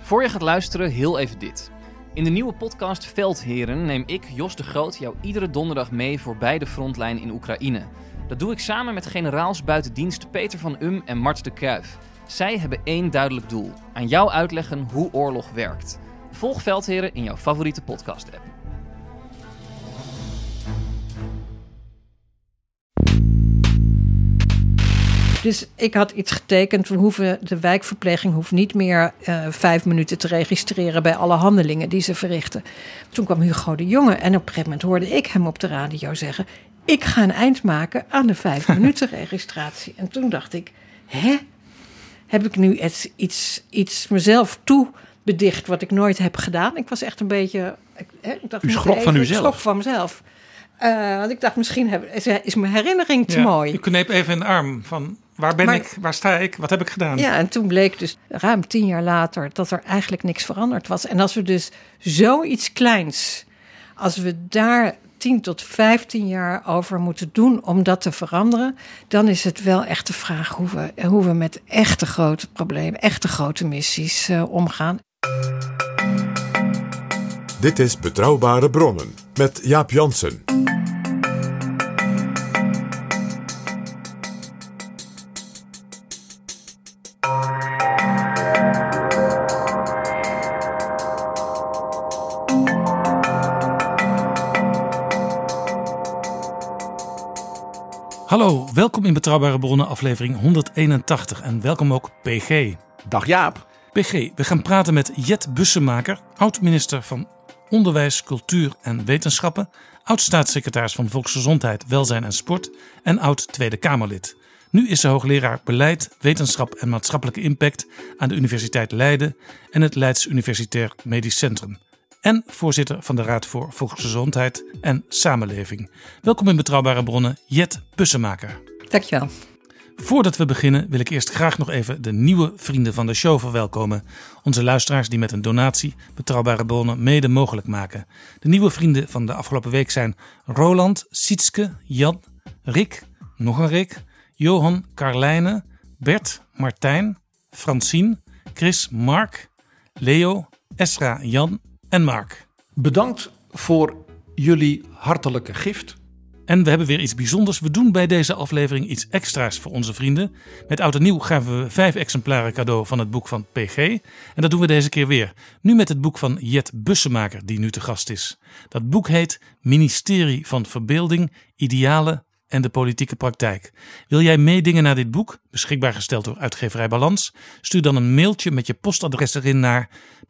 Voor je gaat luisteren, heel even dit. In de nieuwe podcast Veldheren neem ik, Jos de Groot, jou iedere donderdag mee voorbij de frontlijn in Oekraïne. Dat doe ik samen met generaals buiten dienst Peter van en Mart de Kruijf. Zij hebben één duidelijk doel: aan jou uitleggen hoe oorlog werkt. Volg Veldheren in jouw favoriete podcast-app. Dus ik had iets getekend. De wijkverpleging hoeft niet meer 5 minuten te registreren bij alle handelingen die ze verrichten. Toen kwam Hugo de Jonge en op een gegeven moment hoorde ik hem op de radio zeggen: ik ga een eind maken aan de 5 minuten registratie. En toen dacht ik, heb ik nu iets mezelf toebedicht wat ik nooit heb gedaan? Ik was echt een beetje... Ik dacht, u schrok van uzelf? Ik schrok van mezelf. Want ik dacht, misschien is mijn herinnering te mooi. U kneep even in de arm van... Waar ben ik? Waar sta ik? Wat heb ik gedaan? Ja, en toen bleek dus ruim 10 jaar later dat er eigenlijk niks veranderd was. En als we dus zoiets kleins, als we daar 10 tot 15 jaar over moeten doen om dat te veranderen, dan is het wel echt de vraag hoe we met echte grote problemen, echte grote missies omgaan. Dit is Betrouwbare Bronnen met Jaap Jansen. Hallo, welkom in Betrouwbare Bronnen, aflevering 181 en welkom ook PG. Dag Jaap. PG, we gaan praten met Jet Bussemaker, oud-minister van Onderwijs, Cultuur en Wetenschappen, oud-staatssecretaris van Volksgezondheid, Welzijn en Sport en oud-Tweede Kamerlid. Nu is ze hoogleraar Beleid, Wetenschap en Maatschappelijke Impact aan de Universiteit Leiden en het Leids Universitair Medisch Centrum. En voorzitter van de Raad voor Volksgezondheid en Samenleving. Welkom in Betrouwbare Bronnen, Jet Bussemaker. Dankjewel. Voordat we beginnen wil ik eerst graag nog even de nieuwe vrienden van de show verwelkomen. Onze luisteraars die met een donatie Betrouwbare Bronnen mede mogelijk maken. De nieuwe vrienden van de afgelopen week zijn Roland, Sietske, Jan, Rick, nog een Rick, Johan, Carlijne, Bert, Martijn, Francine, Chris, Mark, Leo, Esra, Jan en Mark. Bedankt voor jullie hartelijke gift. En we hebben weer iets bijzonders. We doen bij deze aflevering iets extra's voor onze vrienden. Met oud en nieuw gaven we 5 exemplaren cadeau van het boek van PG. En dat doen we deze keer weer. Nu met het boek van Jet Bussemaker, die nu te gast is. Dat boek heet Ministerie van Verbeelding, Idealen en de Politieke Praktijk. Wil jij meedingen naar dit boek, beschikbaar gesteld door uitgeverij Balans? Stuur dan een mailtje met je postadres erin naar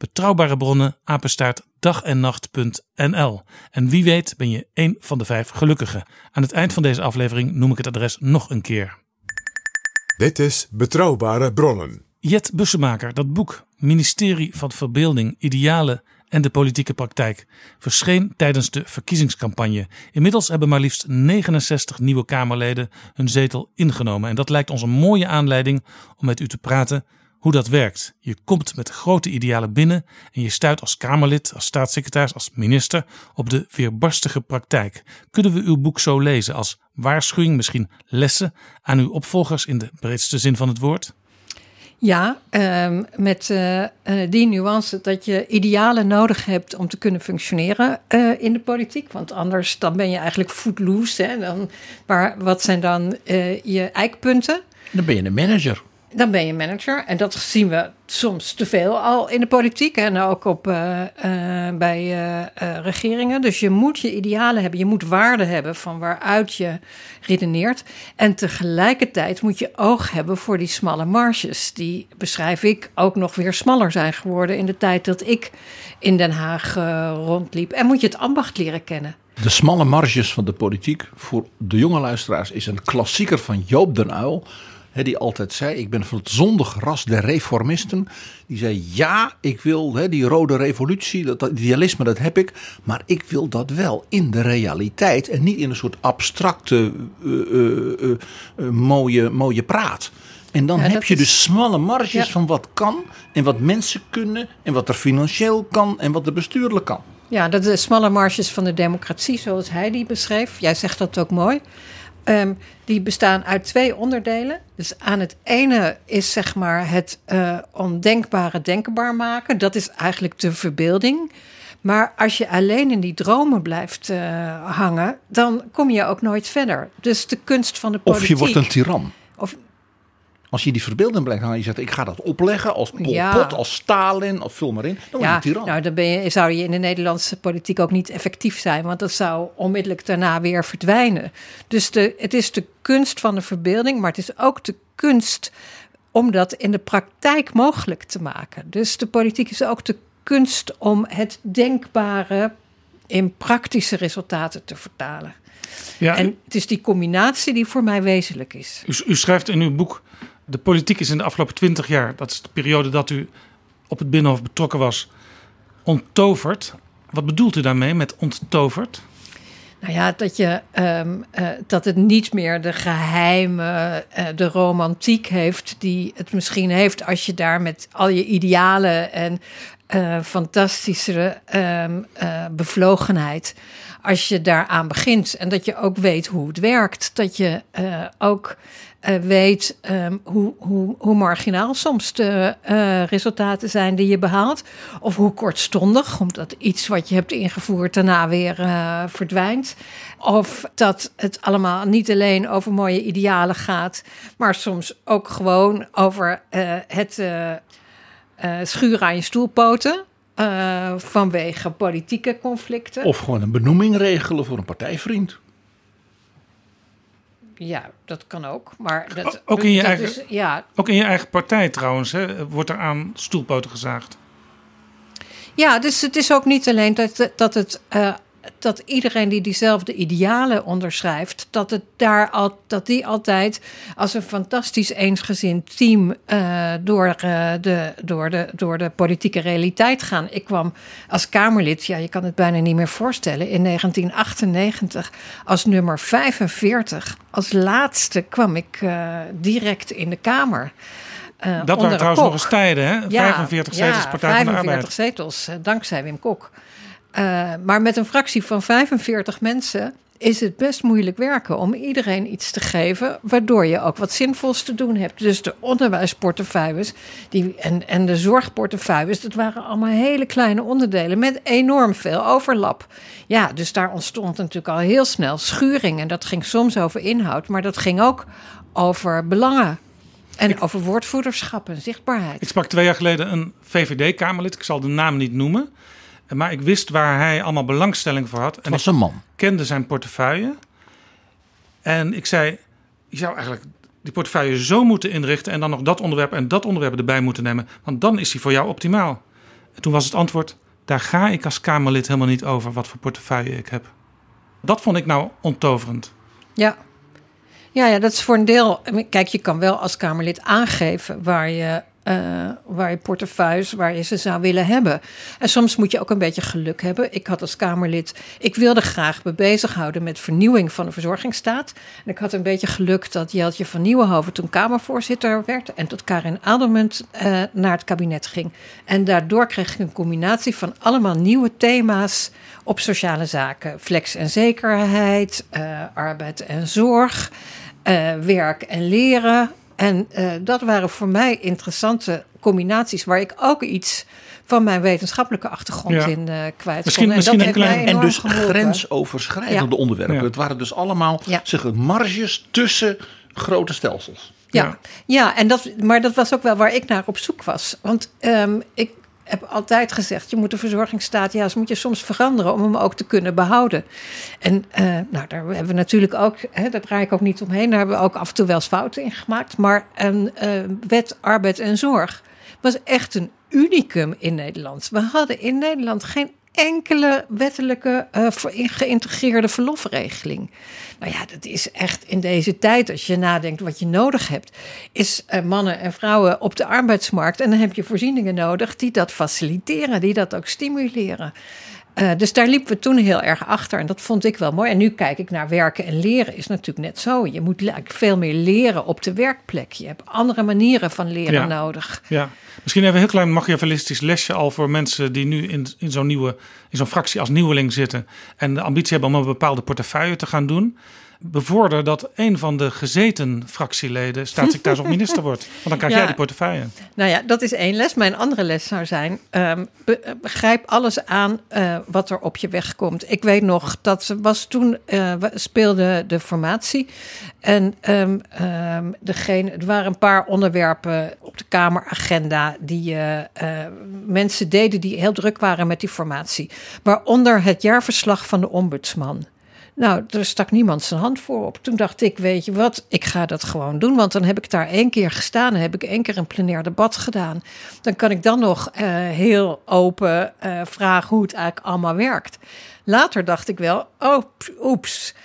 betrouwbarebronnen@dagennacht.nl. En wie weet ben je 1 van de 5 gelukkigen. Aan het eind van deze aflevering noem ik het adres nog een keer. Dit is Betrouwbare Bronnen. Jet Bussemaker, dat boek Ministerie van Verbeelding, Idealen en de Politieke Praktijk verscheen tijdens de verkiezingscampagne. Inmiddels hebben maar liefst 69 nieuwe Kamerleden hun zetel ingenomen. En dat lijkt ons een mooie aanleiding om met u te praten hoe dat werkt. Je komt met grote idealen binnen en je stuit als Kamerlid, als staatssecretaris, als minister op de weerbarstige praktijk. Kunnen we uw boek zo lezen als waarschuwing, misschien lessen aan uw opvolgers in de breedste zin van het woord? Ja, met die nuance dat je idealen nodig hebt om te kunnen functioneren in de politiek. Want anders dan ben je eigenlijk footloose. Hè? Wat zijn dan je eikpunten? Dan ben je een manager. Dan ben je manager. En dat zien we soms te veel al in de politiek. En ook bij regeringen. Dus je moet je idealen hebben. Je moet waarden hebben van waaruit je redeneert. En tegelijkertijd moet je oog hebben voor die smalle marges. Die, beschrijf ik, ook nog weer smaller zijn geworden in de tijd dat ik in Den Haag rondliep. En moet je het ambacht leren kennen. De smalle marges van de politiek voor de jonge luisteraars is een klassieker van Joop den Uyl. Die altijd zei, ik ben van het zondige ras der reformisten. Die zei, ja, ik wil die rode revolutie, dat idealisme, dat heb ik. Maar ik wil dat wel in de realiteit en niet in een soort abstracte, mooie praat. En dan heb je dus smalle marges van wat kan en wat mensen kunnen en wat er financieel kan en wat er bestuurlijk kan. Ja, dat is de smalle marges van de democratie zoals hij die beschreef. Jij zegt dat ook mooi. Die bestaan uit 2 onderdelen. Dus aan het ene is zeg maar het ondenkbare denkbaar maken. Dat is eigenlijk de verbeelding. Maar als je alleen in die dromen blijft hangen, dan kom je ook nooit verder. Dus de kunst van de politiek. Of je wordt een tiran. Als je die verbeelding blijft hangen, je zegt ik ga dat opleggen als Pol Pot, als Stalin, of vul maar in. Dan word je een tiran. Nou, dan zou je in de Nederlandse politiek ook niet effectief zijn, want dat zou onmiddellijk daarna weer verdwijnen. Dus het is de kunst van de verbeelding, maar het is ook de kunst om dat in de praktijk mogelijk te maken. Dus de politiek is ook de kunst om het denkbare in praktische resultaten te vertalen. Ja, en het is die combinatie die voor mij wezenlijk is. U schrijft in uw boek, de politiek is in de afgelopen 20 jaar, dat is de periode dat u op het Binnenhof betrokken was, onttoverd. Wat bedoelt u daarmee met onttoverd? Nou ja, dat het niet meer de geheime, de romantiek heeft die het misschien heeft als je daar met al je idealen en fantastische bevlogenheid, als je daaraan begint en dat je ook weet hoe het werkt, dat je ook weet hoe marginaal soms de resultaten zijn die je behaalt. Of hoe kortstondig, omdat iets wat je hebt ingevoerd daarna weer verdwijnt. Of dat het allemaal niet alleen over mooie idealen gaat, maar soms ook gewoon over het schuren aan je stoelpoten. Vanwege politieke conflicten. Of gewoon een benoeming regelen voor een partijvriend. Ja, dat kan ook. Maar ook in je eigen partij trouwens, hè, wordt er aan stoelpoten gezaagd. Ja, dus het is ook niet alleen dat iedereen die diezelfde idealen onderschrijft, dat die altijd als een fantastisch eensgezind team door de politieke realiteit gaan. Ik kwam als Kamerlid, je kan het bijna niet meer voorstellen, in 1998 als nummer 45. Als laatste kwam ik direct in de Kamer. Dat waren trouwens nog eens tijden, hè? 45 zetels Partij van de Arbeid. 45 zetels, dankzij Wim Kok. Maar met een fractie van 45 mensen is het best moeilijk werken om iedereen iets te geven, waardoor je ook wat zinvols te doen hebt. Dus de onderwijsportefeuilles en de zorgportefeuilles, dat waren allemaal hele kleine onderdelen met enorm veel overlap. Ja, dus daar ontstond natuurlijk al heel snel schuring. En dat ging soms over inhoud, maar dat ging ook over belangen. En over woordvoerderschap en zichtbaarheid. Ik sprak 2 jaar geleden een VVD-Kamerlid, ik zal de naam niet noemen. Maar ik wist waar hij allemaal belangstelling voor had. En was een man. Ik kende zijn portefeuille. En ik zei, je zou eigenlijk die portefeuille zo moeten inrichten en dan nog dat onderwerp en dat onderwerp erbij moeten nemen. Want dan is hij voor jou optimaal. En toen was het antwoord, daar ga ik als Kamerlid helemaal niet over wat voor portefeuille ik heb. Dat vond ik nou onttoverend. Ja. Ja, dat is voor een deel. Kijk, je kan wel als Kamerlid aangeven waar je portefeuilles, waar je ze zou willen hebben. En soms moet je ook een beetje geluk hebben. Ik had als Kamerlid, ik wilde graag me bezighouden met vernieuwing van de verzorgingsstaat. En ik had een beetje geluk dat Jeltje van Nieuwenhoven toen Kamervoorzitter werd en tot Karin Adelmunt naar het kabinet ging. En daardoor kreeg ik een combinatie van allemaal nieuwe thema's op sociale zaken. Flex en zekerheid, arbeid en zorg, werk en leren. En dat waren voor mij interessante combinaties waar ik ook iets van mijn wetenschappelijke achtergrond in kwijt kon. En dus grensoverschrijdende onderwerpen. Ja. Het waren dus allemaal marges tussen grote stelsels. Maar dat was ook wel waar ik naar op zoek was. Want ik heb altijd gezegd, je moet de verzorgingsstaat, ze moet je soms veranderen om hem ook te kunnen behouden. En daar hebben we natuurlijk ook, daar draai ik ook niet omheen, daar hebben we ook af en toe wel eens fouten in gemaakt. Maar een wet arbeid en zorg was echt een unicum in Nederland. We hadden in Nederland geen enkele wettelijke geïntegreerde verlofregeling. Nou ja, dat is echt in deze tijd, als je nadenkt wat je nodig hebt, is mannen en vrouwen op de arbeidsmarkt. En dan heb je voorzieningen nodig die dat faciliteren, die dat ook stimuleren. Dus daar liepen we toen heel erg achter en dat vond ik wel mooi. En nu kijk ik naar werken en leren is natuurlijk net zo. Je moet veel meer leren op de werkplek. Je hebt andere manieren van leren nodig. Ja. Misschien even een heel klein machiavellistisch lesje al voor mensen die nu in zo'n fractie als nieuweling zitten en de ambitie hebben om een bepaalde portefeuille te gaan doen. bevorder dat een van de gezeten fractieleden staatssecretaris of minister wordt. Want dan krijg jij die portefeuille. Nou ja, dat is één les. Mijn andere les zou zijn, begrijp alles aan wat er op je weg komt. Ik weet nog, dat was toen, speelde de formatie. En er waren een paar onderwerpen op de Kameragenda die mensen deden die heel druk waren met die formatie. Waaronder het jaarverslag van de ombudsman. Nou, er stak niemand zijn hand voor op. Toen dacht ik, weet je wat, ik ga dat gewoon doen. Want dan heb ik daar 1 keer gestaan. Dan heb ik 1 keer een plenair debat gedaan. Dan kan ik dan nog heel open vragen hoe het eigenlijk allemaal werkt. Later dacht ik wel, oeps.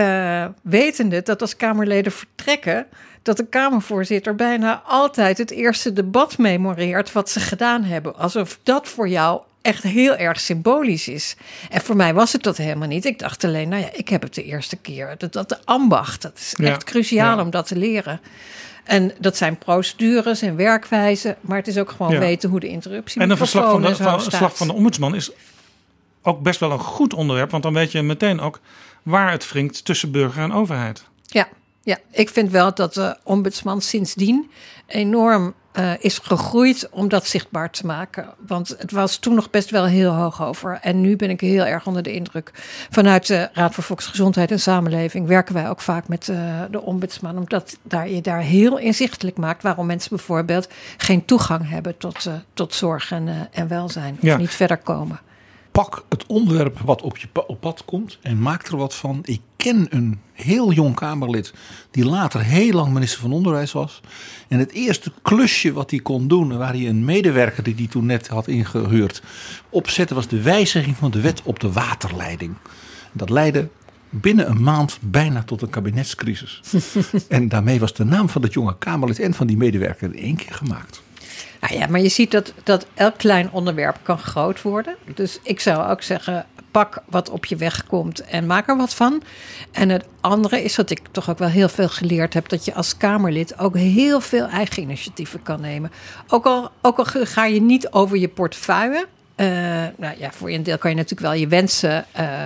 Wetende dat als Kamerleden vertrekken, dat de Kamervoorzitter bijna altijd het eerste debat memoreert wat ze gedaan hebben. Alsof dat voor jou echt heel erg symbolisch is. En voor mij was het dat helemaal niet. Ik dacht alleen, nou ja, ik heb het de eerste keer. Dat de ambacht, dat is echt cruciaal om dat te leren. En dat zijn procedures en werkwijzen, maar het is ook gewoon weten hoe de interruptie. En een verslag van de ombudsman is ook best wel een goed onderwerp, want dan weet je meteen ook waar het wringt tussen burger en overheid. Ja, ik vind wel dat de ombudsman sindsdien enorm is gegroeid om dat zichtbaar te maken. Want het was toen nog best wel heel hoog over. En nu ben ik heel erg onder de indruk. Vanuit de Raad voor Volksgezondheid en Samenleving werken wij ook vaak met de ombudsman. Omdat je daar heel inzichtelijk maakt waarom mensen bijvoorbeeld geen toegang hebben tot zorg en welzijn. Of niet verder komen. Pak het onderwerp wat op je pad komt en maak er wat van. Ik ken een heel jong Kamerlid die later heel lang minister van Onderwijs was. En het eerste klusje wat hij kon doen, waar hij een medewerker die hij toen net had ingehuurd opzette, was de wijziging van de wet op de waterleiding. Dat leidde binnen een maand bijna tot een kabinetscrisis. En daarmee was de naam van dat jonge Kamerlid en van die medewerker in 1 keer gemaakt. Nou ja, maar je ziet dat elk klein onderwerp kan groot worden. Dus ik zou ook zeggen, pak wat op je weg komt en maak er wat van. En het andere is wat ik toch ook wel heel veel geleerd heb, dat je als Kamerlid ook heel veel eigen initiatieven kan nemen. Ook al ga je niet over je portefeuille. Nou ja, voor een deel kan je natuurlijk wel je wensen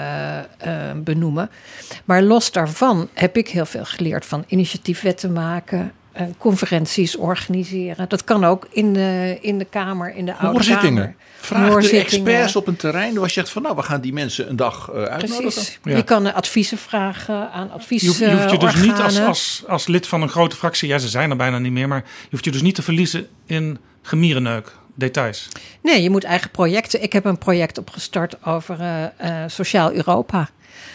benoemen. Maar los daarvan heb ik heel veel geleerd van initiatiefwetten maken, conferenties organiseren. Dat kan ook in de Kamer, in de Oude Kamer. Vraag de experts op een terrein waar je zegt van nou, we gaan die mensen een dag uitnodigen. Precies. Ja. Je kan adviezen vragen aan adviesorganen. Je hoeft je dus niet als lid van een grote fractie, ja, ze zijn er bijna niet meer, maar je hoeft je dus niet te verliezen in gemierenneuk. Details. Nee, je moet eigen projecten. Ik heb een project opgestart over Sociaal Europa.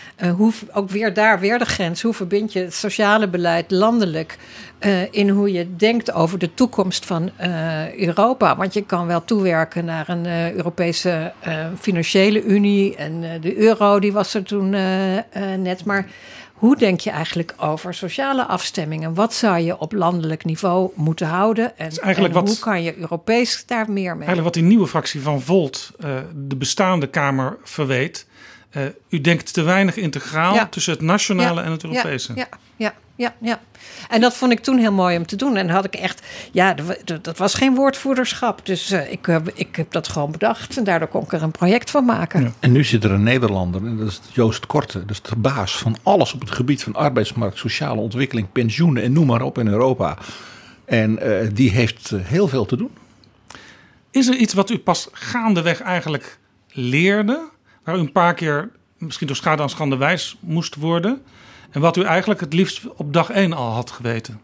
Ook weer de grens. Hoe verbind je het sociale beleid landelijk in hoe je denkt over de toekomst van Europa? Want je kan wel toewerken naar een Europese financiële unie. En de euro, die was er toen net. Maar hoe denk je eigenlijk over sociale afstemmingen? Wat zou je op landelijk niveau moeten houden? En hoe kan je Europees daar meer mee? Eigenlijk wat die nieuwe fractie van Volt de bestaande Kamer verweet. U denkt te weinig integraal tussen het nationale en het Europese. Ja. En dat vond ik toen heel mooi om te doen. En had ik echt, dat was geen woordvoerderschap. Dus ik heb dat gewoon bedacht. En daardoor kon ik er een project van maken. Ja. En nu zit er een Nederlander, en dat is Joost Korte. Dat is de baas van alles op het gebied van arbeidsmarkt, sociale ontwikkeling, pensioenen en noem maar op in Europa. En die heeft heel veel te doen. Is er iets wat u pas gaandeweg eigenlijk leerde, waar u een paar keer misschien door schade aan schande wijs moest worden, en wat u eigenlijk het liefst op dag 1 al had geweten?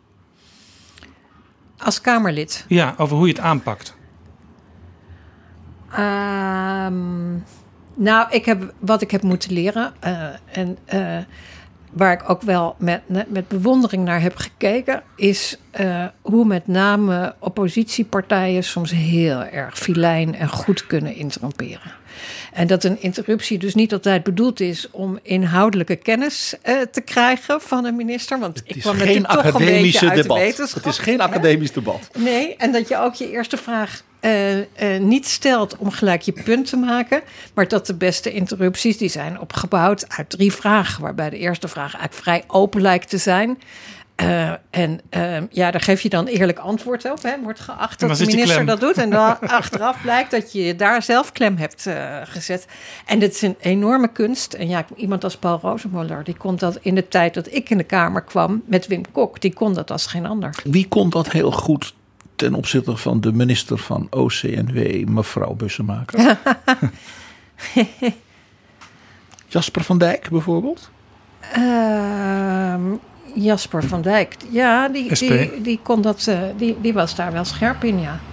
Als Kamerlid? Ja, over hoe je het aanpakt. Nou, wat ik heb moeten leren waar ik ook wel met bewondering naar heb gekeken, is hoe met name oppositiepartijen soms heel erg filijn en goed kunnen interromperen. En dat een interruptie dus niet altijd bedoeld is om inhoudelijke kennis te krijgen van een minister. Want ik kwam natuurlijk toch een beetje uit de wetenschap. Het is geen academisch debat. Nee, en dat je ook je eerste vraag niet stelt om gelijk je punt te maken. Maar dat de beste interrupties, die zijn opgebouwd uit 3 vragen. Waarbij de eerste vraag eigenlijk vrij open lijkt te zijn. Daar geef je dan eerlijk antwoord op. Hè. Wordt geacht dat de zit je minister klem. dat doet. En dan achteraf blijkt dat je daar zelf klem hebt gezet. En dit is een enorme kunst. En ja, iemand als Paul Rozemuller, die kon dat in de tijd dat ik in de Kamer kwam met Wim Kok, die kon dat als geen ander. Wie kon dat heel goed ten opzichte van de minister van OCNW, mevrouw Bussemaker? Jasper van Dijk bijvoorbeeld? Jasper van Dijk, ja, SP. die kon dat, die was daar wel scherp in, ja.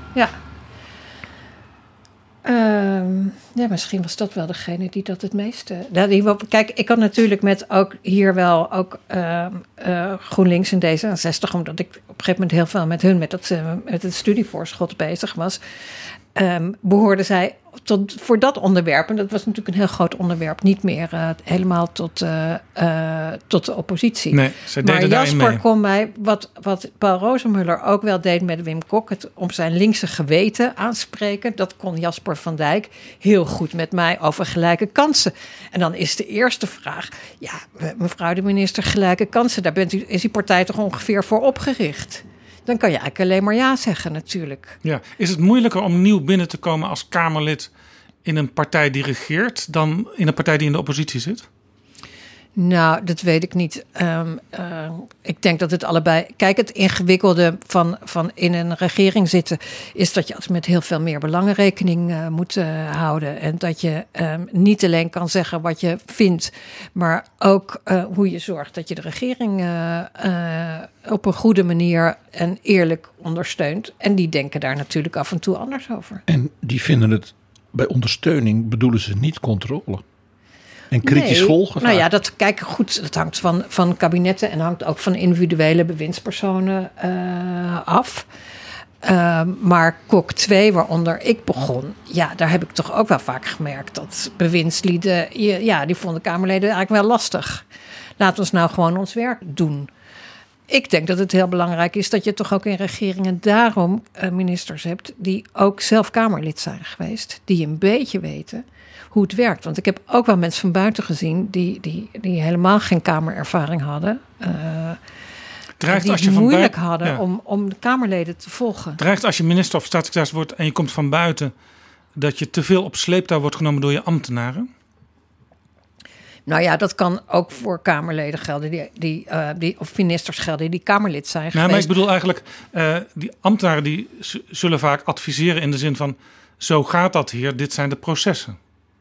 Ja, misschien was dat wel degene die dat het meeste. Kijk, ik had natuurlijk met ook hier wel ook GroenLinks en D66, omdat ik op een gegeven moment heel veel met hun met het studievoorschot bezig was. Behoorden zij voor dat onderwerp, en dat was natuurlijk een heel groot onderwerp, niet meer helemaal tot de oppositie. Nee, zij maar deden daarin Jasper mee. kon mij, wat Paul Rozemuller ook wel deed met Wim Kok, het om zijn linkse geweten aanspreken, dat kon Jasper van Dijk heel goed met mij over gelijke kansen. En dan is de eerste vraag, ja, mevrouw de minister, gelijke kansen, daar is die partij toch ongeveer voor opgericht? Dan kan je eigenlijk alleen maar ja zeggen natuurlijk. Ja. Is het moeilijker om nieuw binnen te komen als Kamerlid in een partij die regeert dan in een partij die in de oppositie zit? Nou, dat weet ik niet. Ik denk dat het allebei... Kijk, het ingewikkelde van in een regering zitten is dat je altijd met heel veel meer belangen rekening moet houden. En dat je niet alleen kan zeggen wat je vindt, maar ook hoe je zorgt dat je de regering op een goede manier en eerlijk ondersteunt. En die denken daar natuurlijk af en toe anders over. En die vinden het, bij ondersteuning bedoelen ze niet controle. En kritisch volgen. Nou ja, dat hangt van kabinetten en hangt ook van individuele bewindspersonen af. Maar Kok 2, waaronder ik begon, ja, daar heb ik toch ook wel vaak gemerkt dat bewindslieden, die vonden Kamerleden eigenlijk wel lastig. Laten we ons nou gewoon ons werk doen. Ik denk dat het heel belangrijk is dat je toch ook in regeringen daarom ministers hebt die ook zelf Kamerlid zijn geweest, die een beetje weten hoe het werkt. Want ik heb ook wel mensen van buiten gezien die helemaal geen Kamerervaring hadden. Die het moeilijk hadden om de Kamerleden te volgen. Dreigt als je minister of staatssecretaris wordt en je komt van buiten, dat je te veel op sleeptouw wordt genomen door je ambtenaren? Nou ja, dat kan ook voor Kamerleden gelden of ministers gelden die Kamerlid zijn geweest. Maar ik bedoel eigenlijk, die ambtenaren die zullen vaak adviseren in de zin van, zo gaat dat hier, dit zijn de processen.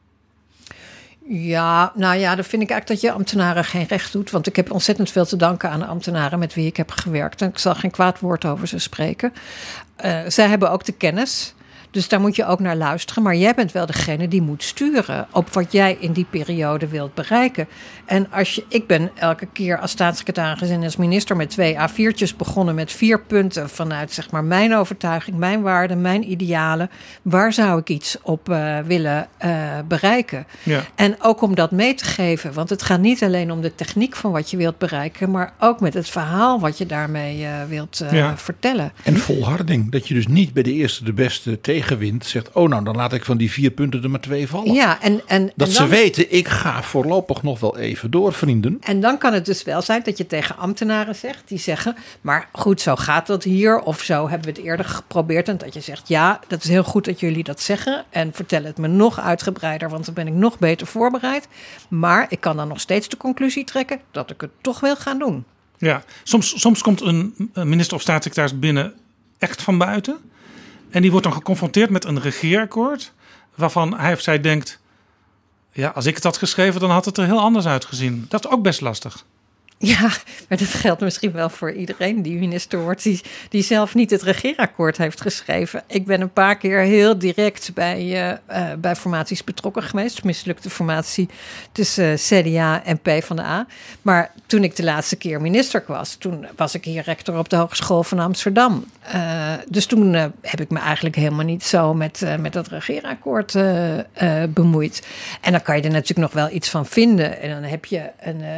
Ja, nou ja, dan vind ik eigenlijk dat je ambtenaren geen recht doet. Want ik heb ontzettend veel te danken aan de ambtenaren met wie ik heb gewerkt. En ik zal geen kwaad woord over ze spreken. Zij hebben ook de kennis. Dus daar moet je ook naar luisteren. Maar jij bent wel degene die moet sturen op wat jij in die periode wilt bereiken. En ik ben elke keer als staatssecretaris en als minister met 2 A4'tjes begonnen met 4 punten vanuit zeg maar mijn overtuiging, mijn waarden, mijn idealen. Waar zou ik iets op willen bereiken? Ja. En ook om dat mee te geven. Want het gaat niet alleen om de techniek van wat je wilt bereiken, maar ook met het verhaal wat je daarmee wilt vertellen. En volharding. Dat je dus niet bij de eerste de beste tegenwind zegt, oh nou, dan laat ik van die 4 punten er maar 2 vallen. Ja, dat ze weten, ik ga voorlopig nog wel even door, vrienden. En dan kan het dus wel zijn dat je tegen ambtenaren zegt, die zeggen, maar goed, zo gaat dat hier, of zo hebben we het eerder geprobeerd. En dat je zegt, ja, dat is heel goed dat jullie dat zeggen en vertel het me nog uitgebreider, want dan ben ik nog beter voorbereid. Maar ik kan dan nog steeds de conclusie trekken dat ik het toch wil gaan doen. Ja, soms komt een minister of staatssecretaris binnen echt van buiten. En die wordt dan geconfronteerd met een regeerakkoord waarvan hij of zij denkt, ja, als ik het had geschreven, dan had het er heel anders uitgezien. Dat is ook best lastig. Ja, maar dat geldt misschien wel voor iedereen die minister wordt, die zelf niet het regeerakkoord heeft geschreven. Ik ben een paar keer heel direct bij formaties betrokken geweest. Mislukte formatie tussen CDA en PvdA. Maar toen ik de laatste keer minister was, toen was ik hier rector op de Hogeschool van Amsterdam. Dus toen heb ik me eigenlijk helemaal niet zo met dat regeerakkoord bemoeid. En dan kan je er natuurlijk nog wel iets van vinden. En dan heb je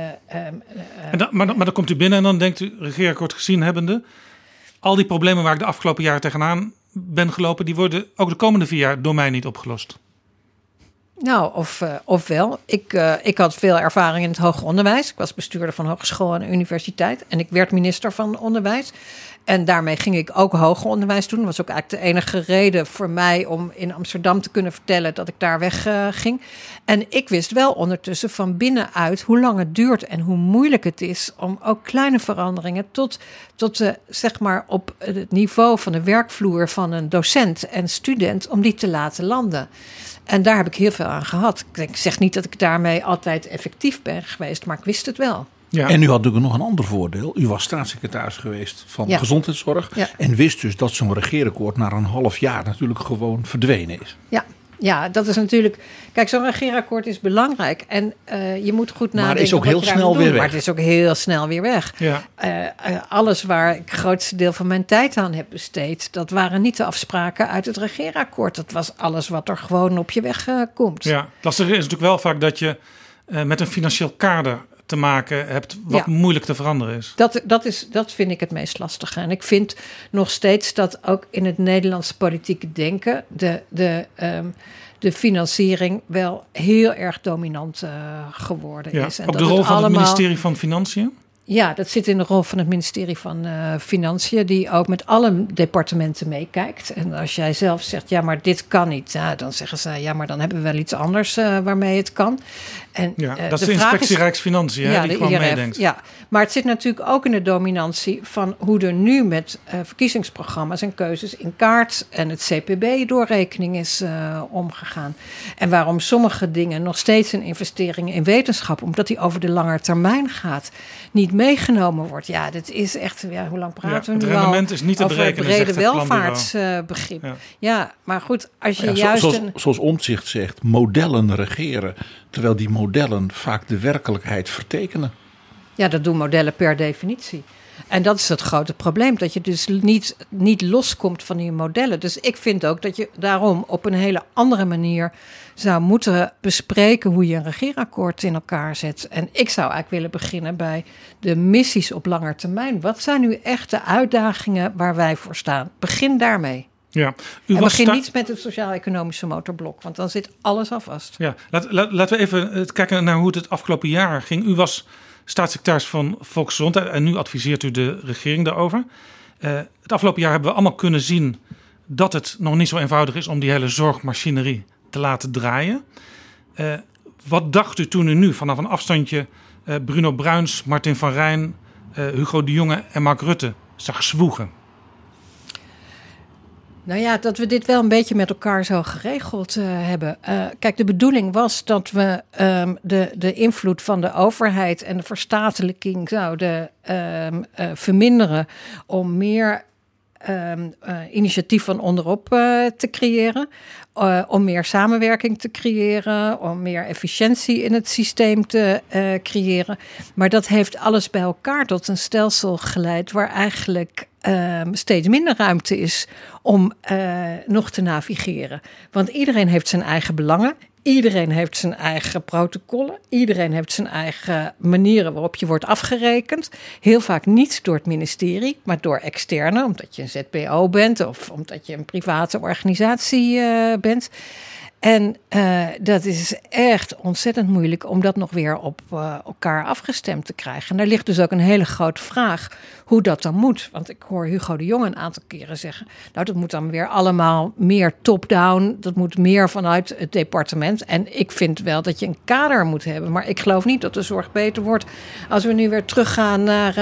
maar dan komt u binnen en dan denkt u, regeerakkoord gezien hebbende, al die problemen waar ik de afgelopen jaren tegenaan ben gelopen, die worden ook de komende 4 jaar door mij niet opgelost. Nou, ofwel. Ik had veel ervaring in het hoger onderwijs. Ik was bestuurder van hogeschool en universiteit. En ik werd minister van Onderwijs. En daarmee ging ik ook hoger onderwijs doen. Dat was ook eigenlijk de enige reden voor mij om in Amsterdam te kunnen vertellen dat ik daar weg ging. En ik wist wel ondertussen van binnenuit hoe lang het duurt en hoe moeilijk het is om ook kleine veranderingen tot zeg maar op het niveau van de werkvloer van een docent en student, om die te laten landen. En daar heb ik heel veel aan gehad. Ik zeg niet dat ik daarmee altijd effectief ben geweest, maar ik wist het wel. Ja. En u had natuurlijk nog een ander voordeel. U was staatssecretaris geweest van gezondheidszorg. Ja. En wist dus dat zo'n regeerakkoord na een half jaar natuurlijk gewoon verdwenen is. Ja, dat is natuurlijk... Kijk, zo'n regeerakkoord is belangrijk. En je moet goed nadenken. Maar het is ook heel snel weer weg. Maar het is ook heel snel weer weg. Ja. Alles waar ik het grootste deel van mijn tijd aan heb besteed, dat waren niet de afspraken uit het regeerakkoord. Dat was alles wat er gewoon op je weg komt. Ja, lastig is natuurlijk wel vaak dat je met een financieel kader te maken hebt wat moeilijk te veranderen is. Dat vind ik het meest lastige. En ik vind nog steeds dat ook in het Nederlandse politieke denken de financiering wel heel erg dominant geworden is. En ook de rol van het ministerie van Financiën? Ja, dat zit in de rol van het ministerie van Financiën, die ook met alle departementen meekijkt. En als jij zelf zegt, ja, maar dit kan niet, dan zeggen ze, ja, maar dan hebben we wel iets anders waarmee het kan. En, dat is de inspectie Rijksfinanciën, die gewoon meedenkt. Ja, maar het zit natuurlijk ook in de dominantie van hoe er nu met verkiezingsprogramma's en keuzes in kaart en het CPB-doorrekening is omgegaan. En waarom sommige dingen nog steeds een investering in wetenschap, omdat die over de lange termijn gaat, niet meegenomen wordt. Ja, dat is echt, hoe lang praten we nu al? Het rendement is niet te berekenen, over het brede welvaartsbegrip. Ja, maar goed, als je zoals Omtzigt zegt, modellen regeren, terwijl die modellen vaak de werkelijkheid vertekenen. Ja, dat doen modellen per definitie. En dat is het grote probleem, dat je dus niet loskomt van die modellen. Dus ik vind ook dat je daarom op een hele andere manier zou moeten bespreken hoe je een regeerakkoord in elkaar zet. En ik zou eigenlijk willen beginnen bij de missies op lange termijn. Wat zijn nu echt de uitdagingen waar wij voor staan? Begin daarmee. Ja, begin niet met het sociaal-economische motorblok, want dan zit alles al vast. Ja, laten we even kijken naar hoe het afgelopen jaar ging. U was staatssecretaris van Volksgezondheid en nu adviseert u de regering daarover. Het afgelopen jaar hebben we allemaal kunnen zien dat het nog niet zo eenvoudig is om die hele zorgmachinerie te laten draaien. Wat dacht u toen u nu vanaf een afstandje Bruno Bruins, Martin van Rijn, Hugo de Jonge en Mark Rutte zag zwoegen? Nou ja, dat we dit wel een beetje met elkaar zo geregeld hebben. Kijk, de bedoeling was dat we de invloed van de overheid en de verstatelijking zouden verminderen om meer initiatief van onderop te creëren. Om meer samenwerking te creëren, om meer efficiëntie in het systeem te creëren. Maar dat heeft alles bij elkaar tot een stelsel geleid waar eigenlijk steeds minder ruimte is om nog te navigeren. Want iedereen heeft zijn eigen belangen. Iedereen heeft zijn eigen protocollen. Iedereen heeft zijn eigen manieren waarop je wordt afgerekend. Heel vaak niet door het ministerie, maar door externe. Omdat je een ZBO bent of omdat je een private organisatie bent. En dat is echt ontzettend moeilijk om dat nog weer op elkaar afgestemd te krijgen. En daar ligt dus ook een hele grote vraag hoe dat dan moet. Want ik hoor Hugo de Jonge een aantal keren zeggen, nou, dat moet dan weer allemaal meer top-down. Dat moet meer vanuit het departement. En ik vind wel dat je een kader moet hebben. Maar ik geloof niet dat de zorg beter wordt als we nu weer teruggaan naar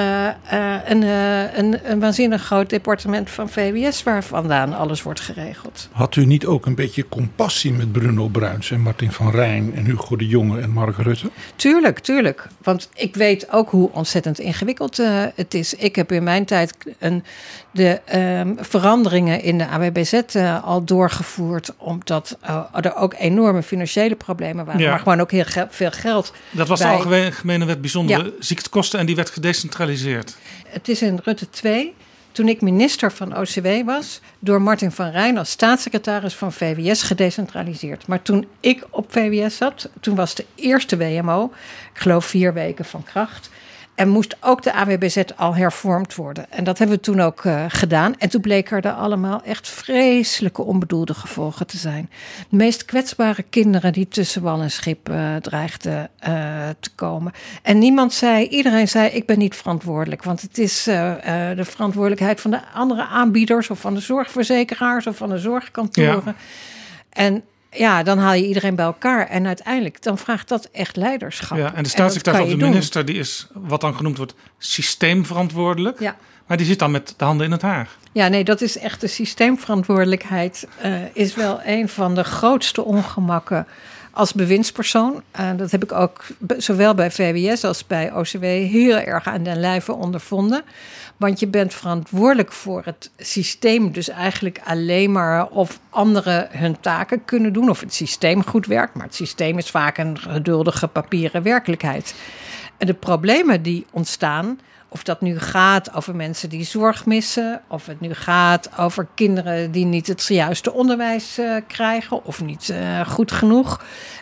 een waanzinnig groot departement van VWS waar vandaan alles wordt geregeld. Had u niet ook een beetje compassie met Bruno Bruins en Martin van Rijn en Hugo de Jonge en Mark Rutte? Tuurlijk. Want ik weet ook hoe ontzettend ingewikkeld het is. Ik heb in mijn tijd de veranderingen in de AWBZ al doorgevoerd, omdat er ook enorme financiële problemen waren, maar gewoon ook heel veel geld. Dat was de Algemene Wet Bijzondere Ziektekosten en die werd gedecentraliseerd. Het is in Rutte 2... toen ik minister van OCW was, door Martin van Rijn als staatssecretaris van VWS gedecentraliseerd. Maar toen ik op VWS zat, toen was de eerste WMO, ik geloof 4 weken van kracht. En moest ook de AWBZ al hervormd worden. En dat hebben we toen ook gedaan. En toen bleken er allemaal echt vreselijke onbedoelde gevolgen te zijn. De meest kwetsbare kinderen die tussen wal en schip dreigden te komen. En iedereen zei, ik ben niet verantwoordelijk. Want het is de verantwoordelijkheid van de andere aanbieders... of van de zorgverzekeraars of van de zorgkantoren. Ja. En ja, dan haal je iedereen bij elkaar. En uiteindelijk, dan vraagt dat echt leiderschap. Ja, en de staatssecretaris of de minister, die is wat dan genoemd wordt systeemverantwoordelijk. Ja. Maar die zit dan met de handen in het haar. Ja, nee, dat is echt de systeemverantwoordelijkheid. Is wel een van de grootste ongemakken als bewindspersoon. Dat heb ik ook zowel bij VWS als bij OCW heel erg aan den lijve ondervonden. Want je bent verantwoordelijk voor het systeem. Dus eigenlijk alleen maar of anderen hun taken kunnen doen. Of het systeem goed werkt. Maar het systeem is vaak een geduldige papieren werkelijkheid. En de problemen die ontstaan... Of dat nu gaat over mensen die zorg missen... of het nu gaat over kinderen die niet het juiste onderwijs krijgen... of niet goed genoeg.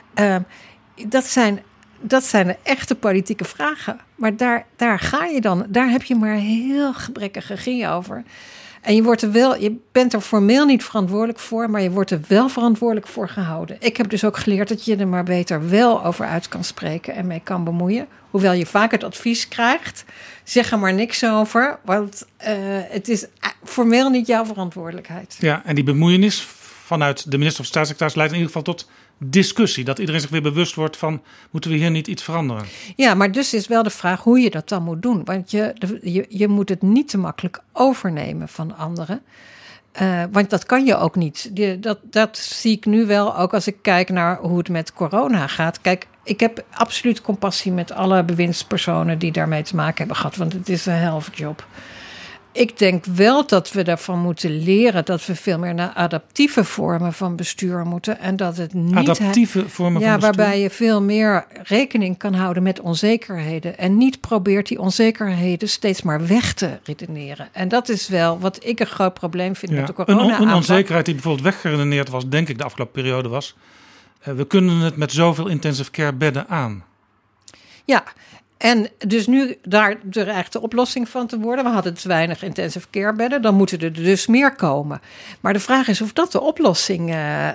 Dat zijn de echte politieke vragen. Maar daar ga je dan. Daar heb je maar heel gebrekkige regie over. En je bent er formeel niet verantwoordelijk voor... maar je wordt er wel verantwoordelijk voor gehouden. Ik heb dus ook geleerd dat je er maar beter wel over uit kan spreken... en mee kan bemoeien. Hoewel je vaak het advies krijgt... zeg er maar niks over, want het is formeel niet jouw verantwoordelijkheid. Ja, en die bemoeienis vanuit de minister of staatssecretaris... leidt in ieder geval tot discussie. Dat iedereen zich weer bewust wordt van... moeten we hier niet iets veranderen? Ja, maar dus is wel de vraag hoe je dat dan moet doen. Want je moet het niet te makkelijk overnemen van anderen. Want dat kan je ook niet. Dat zie ik nu wel, ook als ik kijk naar hoe het met corona gaat. Kijk, ik heb absoluut compassie met alle bewindspersonen die daarmee te maken hebben gehad. Want het is een helftjob. Ik denk wel dat we daarvan moeten leren dat we veel meer naar adaptieve vormen van bestuur moeten. En dat het niet. Adaptieve vormen van bestuur? Waarbij je veel meer rekening kan houden met onzekerheden. En niet probeert die onzekerheden steeds maar weg te redeneren. En dat is wel wat ik een groot probleem vind met de corona-aanpak. Een onzekerheid die bijvoorbeeld weggeredeneerd was, denk ik de afgelopen periode was. We kunnen het met zoveel intensive care bedden aan. Ja. En dus nu daar er eigenlijk de oplossing van te worden. We hadden te weinig intensive care bedden. Dan moeten er dus meer komen. Maar de vraag is of dat de oplossing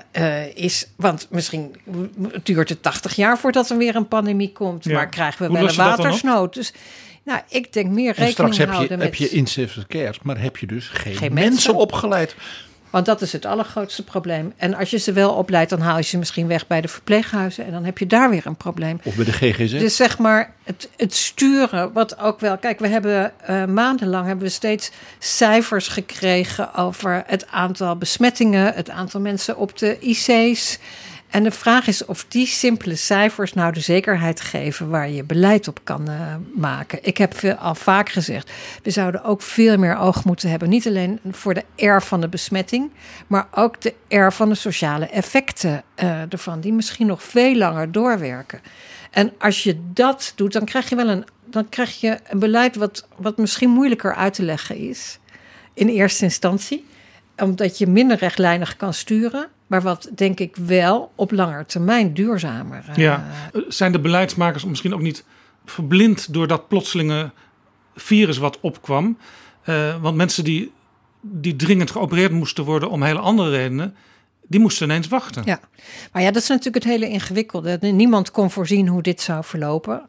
is. Want misschien duurt het 80 jaar voordat er weer een pandemie komt. Ja. Maar krijgen we wel een watersnood. Dus ik denk meer rekening houden met... heb je intensive care, maar heb je dus geen mensen opgeleid. Want dat is het allergrootste probleem. En als je ze wel opleidt, dan haal je ze misschien weg bij de verpleeghuizen. En dan heb je daar weer een probleem. Of bij de GGZ. Dus zeg maar het sturen, wat ook wel... Kijk, we hebben maandenlang steeds cijfers gekregen over het aantal besmettingen, het aantal mensen op de IC's. En de vraag is of die simpele cijfers nou de zekerheid geven waar je beleid op kan maken. Ik heb al vaak gezegd, we zouden ook veel meer oog moeten hebben. Niet alleen voor de R van de besmetting, maar ook de R van de sociale effecten ervan. Die misschien nog veel langer doorwerken. En als je dat doet, dan krijg je een beleid wat misschien moeilijker uit te leggen is. In eerste instantie. Omdat je minder rechtlijnig kan sturen. Maar wat denk ik wel op lange termijn duurzamer. Zijn de beleidsmakers misschien ook niet verblind door dat plotselinge virus wat opkwam? Want mensen die dringend geopereerd moesten worden om hele andere redenen, die moesten ineens wachten. Ja, maar dat is natuurlijk het hele ingewikkelde. Niemand kon voorzien hoe dit zou verlopen.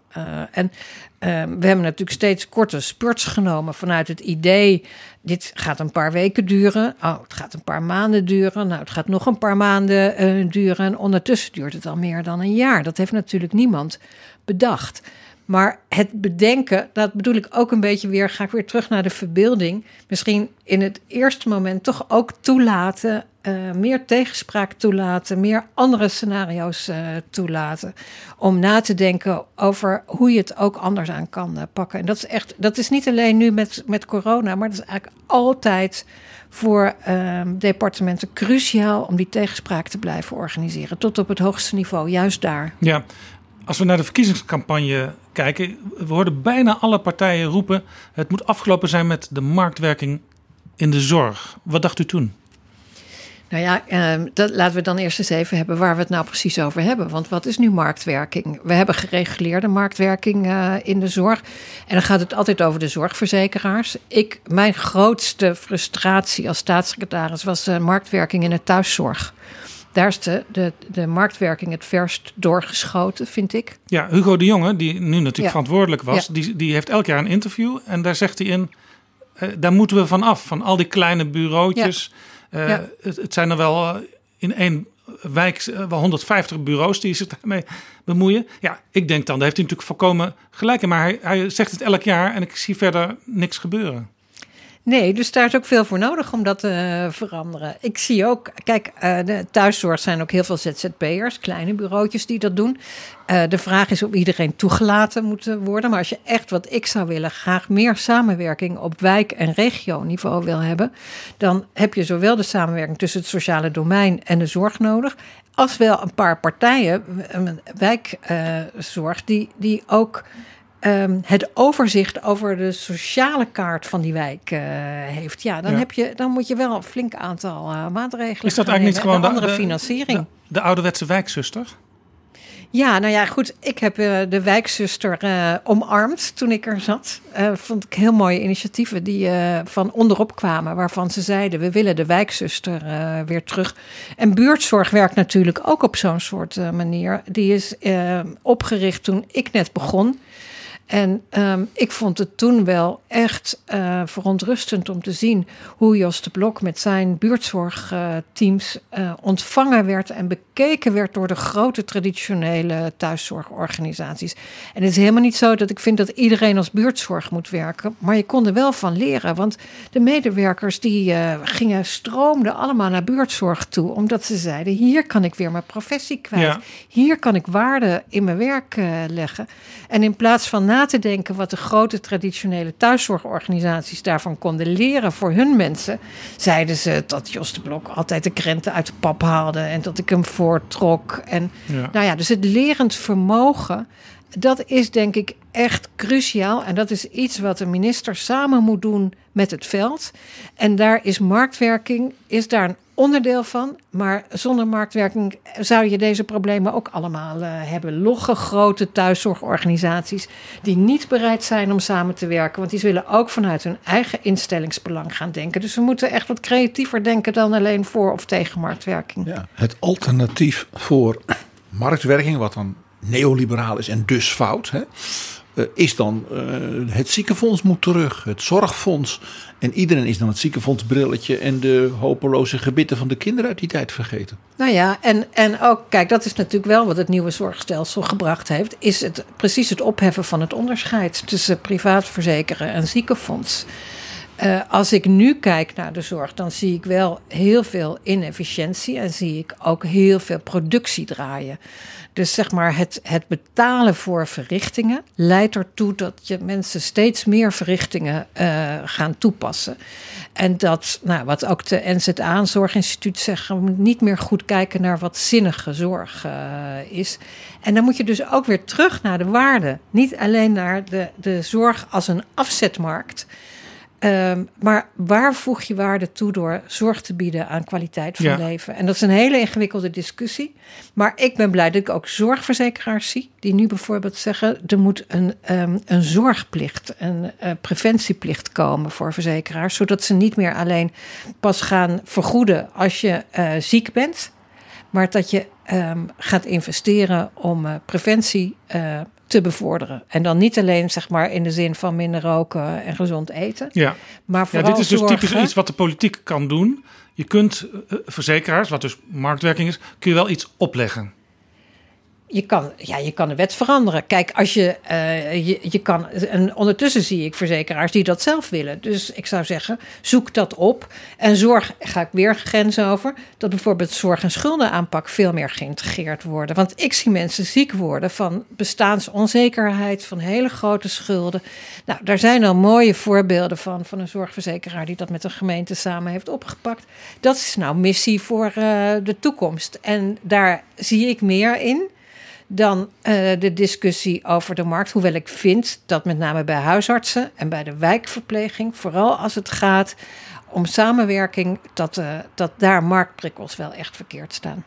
We hebben natuurlijk steeds korte spurts genomen vanuit het idee, dit gaat een paar weken duren. Oh, het gaat een paar maanden duren. Nou, het gaat nog een paar maanden duren. En ondertussen duurt het al meer dan een jaar. Dat heeft natuurlijk niemand bedacht. Maar het bedenken, dat bedoel ik ook een beetje weer, ga ik weer terug naar de verbeelding. Misschien in het eerste moment toch ook toelaten, meer tegenspraak toelaten, meer andere scenario's toelaten. Om na te denken over hoe je het ook anders aan kan pakken. En dat is niet alleen nu met corona, maar dat is eigenlijk altijd voor departementen cruciaal om die tegenspraak te blijven organiseren. Tot op het hoogste niveau, juist daar. Ja. Als we naar de verkiezingscampagne kijken, we hoorden bijna alle partijen roepen, het moet afgelopen zijn met de marktwerking in de zorg. Wat dacht u toen? Nou ja, laten we dan eerst eens even hebben waar we het nou precies over hebben. Want wat is nu marktwerking? We hebben gereguleerde marktwerking in de zorg. En dan gaat het altijd over de zorgverzekeraars. Mijn grootste frustratie als staatssecretaris was marktwerking in de thuiszorg. Daar is de marktwerking het verst doorgeschoten, vind ik. Ja, Hugo de Jonge, die nu natuurlijk verantwoordelijk was, die heeft elk jaar een interview. En daar zegt hij in, daar moeten we van af. Van al die kleine bureautjes. Het zijn er wel in één wijk wel 150 bureaus die zich daarmee bemoeien. Ja, ik denk dan, daar heeft hij natuurlijk volkomen gelijk in. Maar hij zegt het elk jaar en ik zie verder niks gebeuren. Nee, dus daar is ook veel voor nodig om dat te veranderen. Ik zie ook, kijk, de thuiszorg zijn ook heel veel ZZP'ers, kleine bureautjes die dat doen. De vraag is of iedereen toegelaten moet worden. Maar als je echt, wat ik zou willen, graag meer samenwerking op wijk- en regioniveau wil hebben, dan heb je zowel de samenwerking tussen het sociale domein en de zorg nodig, als wel een paar partijen, wijkzorg, die ook het overzicht over de sociale kaart van die wijk heeft. Ja, dan moet je wel een flink aantal maatregelen. Is dat eigenlijk niet gewoon de andere financiering? De ouderwetse wijkzuster? Ja, nou ja, goed. Ik heb de wijkzuster omarmd toen ik er zat. Vond ik heel mooie initiatieven die van onderop kwamen, waarvan ze zeiden, we willen de wijkzuster weer terug. En buurtzorg werkt natuurlijk ook op zo'n soort manier. Die is opgericht toen ik net begon. En ik vond het toen wel echt verontrustend om te zien hoe Jos de Blok met zijn buurtzorgteams ontvangen werd en bekeken werd door de grote traditionele thuiszorgorganisaties. En het is helemaal niet zo dat ik vind dat iedereen als buurtzorg moet werken, maar je kon er wel van leren, want de medewerkers die stroomden allemaal naar buurtzorg toe, omdat ze zeiden, hier kan ik weer mijn professie kwijt. Ja. Hier kan ik waarde in mijn werk leggen. En in plaats van na te denken wat de grote traditionele thuiszorgorganisaties daarvan konden leren voor hun mensen, zeiden ze dat Jos de Blok altijd de krenten uit de pap haalde en dat ik hem voortrok. En nou ja, dus het lerend vermogen, dat is denk ik echt cruciaal. En dat is iets wat de minister samen moet doen met het veld. En daar is marktwerking daar een onderdeel van. Maar zonder marktwerking zou je deze problemen ook allemaal hebben. Logge grote thuiszorgorganisaties die niet bereid zijn om samen te werken. Want die zullen ook vanuit hun eigen instellingsbelang gaan denken. Dus we moeten echt wat creatiever denken dan alleen voor of tegen marktwerking. Ja, het alternatief voor marktwerking, wat dan neoliberaal is en dus fout, hè, is dan het ziekenfonds moet terug, het zorgfonds. En iedereen is dan het ziekenfondsbrilletje en de hopeloze gebitten van de kinderen uit die tijd vergeten. Nou ja, en ook, kijk, dat is natuurlijk wel wat het nieuwe zorgstelsel gebracht heeft, is het precies het opheffen van het onderscheid tussen privaat verzekeren en ziekenfonds. Als ik nu kijk naar de zorg, dan zie ik wel heel veel inefficiëntie en zie ik ook heel veel productie draaien. Dus zeg maar het betalen voor verrichtingen leidt ertoe dat je mensen steeds meer verrichtingen gaan toepassen. En dat, nou, wat ook de NZA, een zorginstituut, zegt, we moeten niet meer goed kijken naar wat zinnige zorg is. En dan moet je dus ook weer terug naar de waarde. Niet alleen naar de zorg als een afzetmarkt. Maar waar voeg je waarde toe door zorg te bieden aan kwaliteit van leven? En dat is een hele ingewikkelde discussie. Maar ik ben blij dat ik ook zorgverzekeraars zie die nu bijvoorbeeld zeggen, er moet een zorgplicht, een preventieplicht komen voor verzekeraars, zodat ze niet meer alleen pas gaan vergoeden als je ziek bent, maar dat je gaat investeren om preventie te bevorderen. En dan niet alleen zeg maar in de zin van minder roken en gezond eten. Ja, maar vooral dit is dus typisch iets wat de politiek kan doen. Je kunt verzekeraars, wat dus marktwerking is, kun je wel iets opleggen. Je kan de wet veranderen. Kijk, als je kan. En ondertussen zie ik verzekeraars die dat zelf willen. Dus ik zou zeggen, zoek dat op. En zorg, ga ik weer grens over, dat bijvoorbeeld zorg- en schuldenaanpak veel meer geïntegreerd worden. Want ik zie mensen ziek worden van bestaansonzekerheid, van hele grote schulden. Nou, daar zijn al mooie voorbeelden van een zorgverzekeraar die dat met de gemeente samen heeft opgepakt. Dat is nou missie voor de toekomst. En daar zie ik meer in dan de discussie over de markt. Hoewel ik vind dat met name bij huisartsen en bij de wijkverpleging, vooral als het gaat om samenwerking, dat daar marktprikkels wel echt verkeerd staan.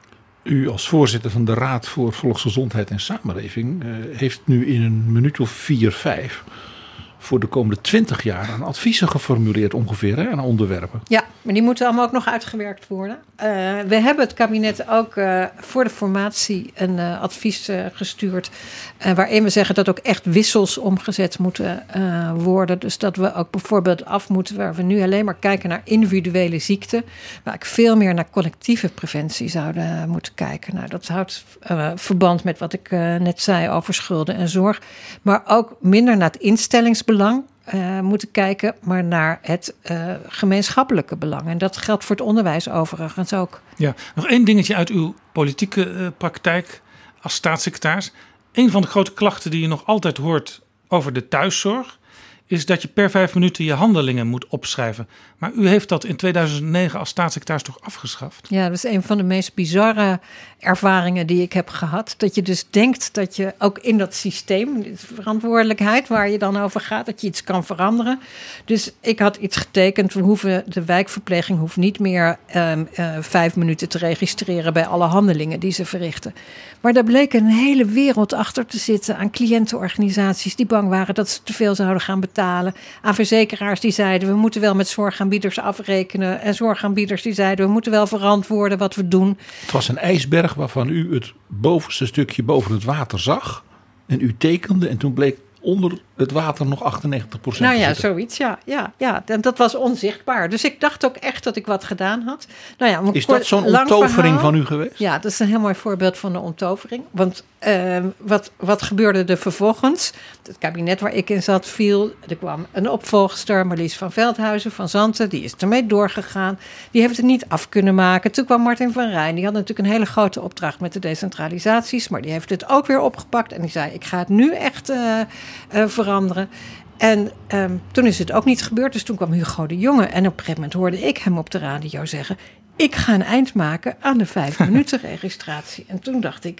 U als voorzitter van de Raad voor Volksgezondheid en Samenleving heeft nu in een minuut of 4, 5 voor de komende 20 jaar aan adviezen geformuleerd ongeveer, hè, aan onderwerpen. Ja, maar die moeten allemaal ook nog uitgewerkt worden. We hebben het kabinet ook voor de formatie een advies gestuurd, waarin we zeggen dat ook echt wissels omgezet moeten worden. Dus dat we ook bijvoorbeeld af moeten, waar we nu alleen maar kijken naar individuele ziekten, waar ik veel meer naar collectieve preventie zouden moeten kijken. Nou, dat houdt verband met wat ik net zei over schulden en zorg, maar ook minder naar het instellingsbelang moeten kijken, maar naar het gemeenschappelijke belang. En dat geldt voor het onderwijs overigens ook. Ja, nog één dingetje uit uw politieke praktijk als staatssecretaris. Een van de grote klachten die je nog altijd hoort over de thuiszorg is dat je per 5 minuten je handelingen moet opschrijven. Maar u heeft dat in 2009 als staatssecretaris toch afgeschaft? Ja, dat is een van de meest bizarre ervaringen die ik heb gehad. Dat je dus denkt dat je ook in dat systeem, de verantwoordelijkheid waar je dan over gaat, dat je iets kan veranderen. Dus ik had iets getekend. De wijkverpleging hoeft niet meer 5 minuten te registreren bij alle handelingen die ze verrichten. Maar daar bleek een hele wereld achter te zitten aan cliëntenorganisaties die bang waren dat ze te veel zouden gaan betalen. Aan verzekeraars die zeiden we moeten wel met zorgaanbieders afrekenen. En zorgaanbieders die zeiden we moeten wel verantwoorden wat we doen. Het was een ijsberg waarvan u het bovenste stukje boven het water zag. En u tekende en toen bleek onder het water nog 98% Nou ja, te zitten. zoiets, ja. En dat was onzichtbaar. Dus ik dacht ook echt dat ik wat gedaan had. Nou ja, is dat zo'n onttovering van u geweest? Ja, dat is een heel mooi voorbeeld van de onttovering. Want wat gebeurde er vervolgens? Het kabinet waar ik in zat viel. Er kwam een opvolgster, Marlies van Veldhuizen van Zanten. Die is ermee doorgegaan. Die heeft het niet af kunnen maken. Toen kwam Martin van Rijn. Die had natuurlijk een hele grote opdracht met de decentralisaties. Maar die heeft het ook weer opgepakt. En die zei, ik ga het nu echt veranderen. En toen is het ook niet gebeurd. Dus toen kwam Hugo de Jonge. En op een gegeven moment hoorde ik hem op de radio zeggen, ik ga een eind maken aan de 5 minuten registratie. En toen dacht ik,